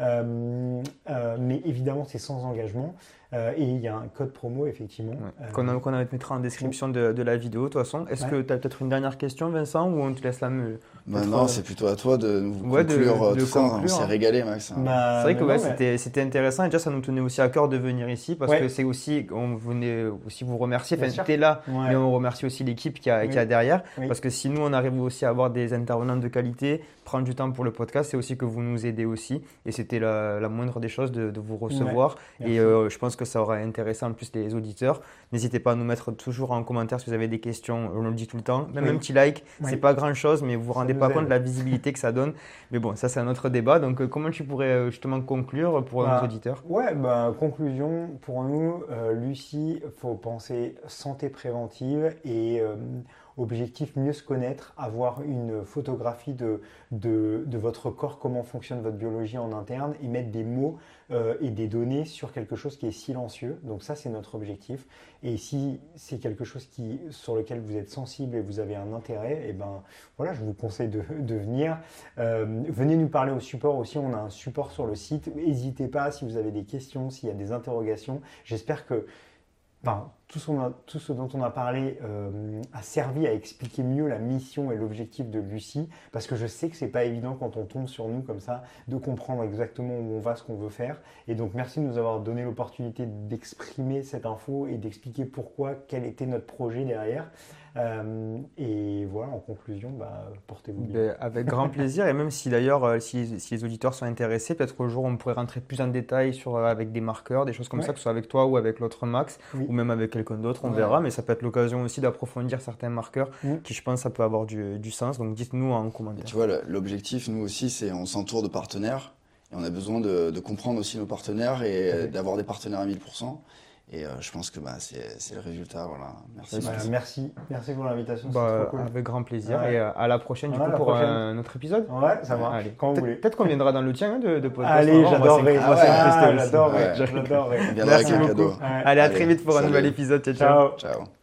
Euh, euh, mais évidemment, c'est sans engagement. Euh, et il y a un code promo, effectivement. Ouais. Euh, qu'on, qu'on mettra en description de, de la vidéo, de toute façon. Est-ce ouais. que tu as peut-être une dernière question, Vincent, ou on te laisse la me... Bah non, c'est plutôt à toi de nous ouais, conclure de, de tout ça. conclure. On s'est régalé, Max. Bah, c'est vrai que ouais, non, c'était, c'était intéressant. Et déjà, ça nous tenait aussi à cœur de venir ici parce ouais. que c'est aussi, on venait aussi vous remercier. Enfin, tu es là, ouais. mais on remercie aussi l'équipe qui a, oui. qui a derrière. Oui. Parce que si nous, on arrive aussi à avoir des intervenants de qualité, prendre du temps pour le podcast, c'est aussi que vous nous aidez aussi. Et c'était la, la moindre des choses de, de vous recevoir. Ouais. Et euh, je pense que ça aura intéressé en plus les auditeurs. N'hésitez pas à nous mettre toujours en commentaire si vous avez des questions. On le dit tout le temps. Même oui. un petit like, oui. c'est pas grand chose, mais vous vous rendez ça pas compte de la visibilité que ça donne. Mais bon, ça c'est un autre débat. Donc, euh, comment tu pourrais euh, justement conclure pour bah, nos auditeurs ? Ouais, bah, conclusion pour nous, euh, Lucie, faut penser santé préventive et euh, objectif mieux se connaître, avoir une photographie de, de, de votre corps, comment fonctionne votre biologie en interne et mettre des mots euh, et des données sur quelque chose qui est silencieux. Donc ça, c'est notre objectif. Et si c'est quelque chose qui, sur lequel vous êtes sensible et vous avez un intérêt, et ben, voilà, je vous conseille de, de venir. Euh, venez nous parler au support aussi. On a un support sur le site. N'hésitez pas si vous avez des questions, s'il y a des interrogations. J'espère que Enfin, tout, ce a, tout ce dont on a parlé euh, a servi à expliquer mieux la mission et l'objectif de Lucie, parce que je sais que c'est pas évident quand on tombe sur nous comme ça de comprendre exactement où on va, ce qu'on veut faire. Et donc merci de nous avoir donné l'opportunité d'exprimer cette info et d'expliquer pourquoi, quel était notre projet derrière. Euh, et voilà, en conclusion, bah, portez-vous bien. Ben, avec grand plaisir. Et même si d'ailleurs, euh, si, si les auditeurs sont intéressés, peut-être qu'au jour on pourrait rentrer plus en détail sur, euh, avec des marqueurs, des choses comme ouais. ça, que ce soit avec toi ou avec l'autre Max, oui. ou même avec quelqu'un d'autre, on ouais. verra. Mais ça peut être l'occasion aussi d'approfondir certains marqueurs oui. qui, je pense, ça peut avoir du, du sens. Donc dites-nous en commentaire. Et tu vois, l'objectif, nous aussi, c'est on s'entoure de partenaires. Et on a besoin de, de comprendre aussi nos partenaires et oui. d'avoir des partenaires à mille pour cent. Et euh, je pense que bah, c'est, c'est le résultat. Voilà. Merci. Bah, merci. Merci pour l'invitation. Bah, cool. Avec grand plaisir. Ouais. Et à la prochaine, du coup, pour prochaine. Un autre épisode. Ouais, ça va. Allez. Quand vous voulez. Peut-être qu'on viendra dans le tien hein, de, de podcast. Allez, j'adorerais. Ah ouais, ah, j'adorerais. j'adorerais. Merci beaucoup. Allez, à très vite pour un nouvel épisode. Ciao, ciao. Ciao.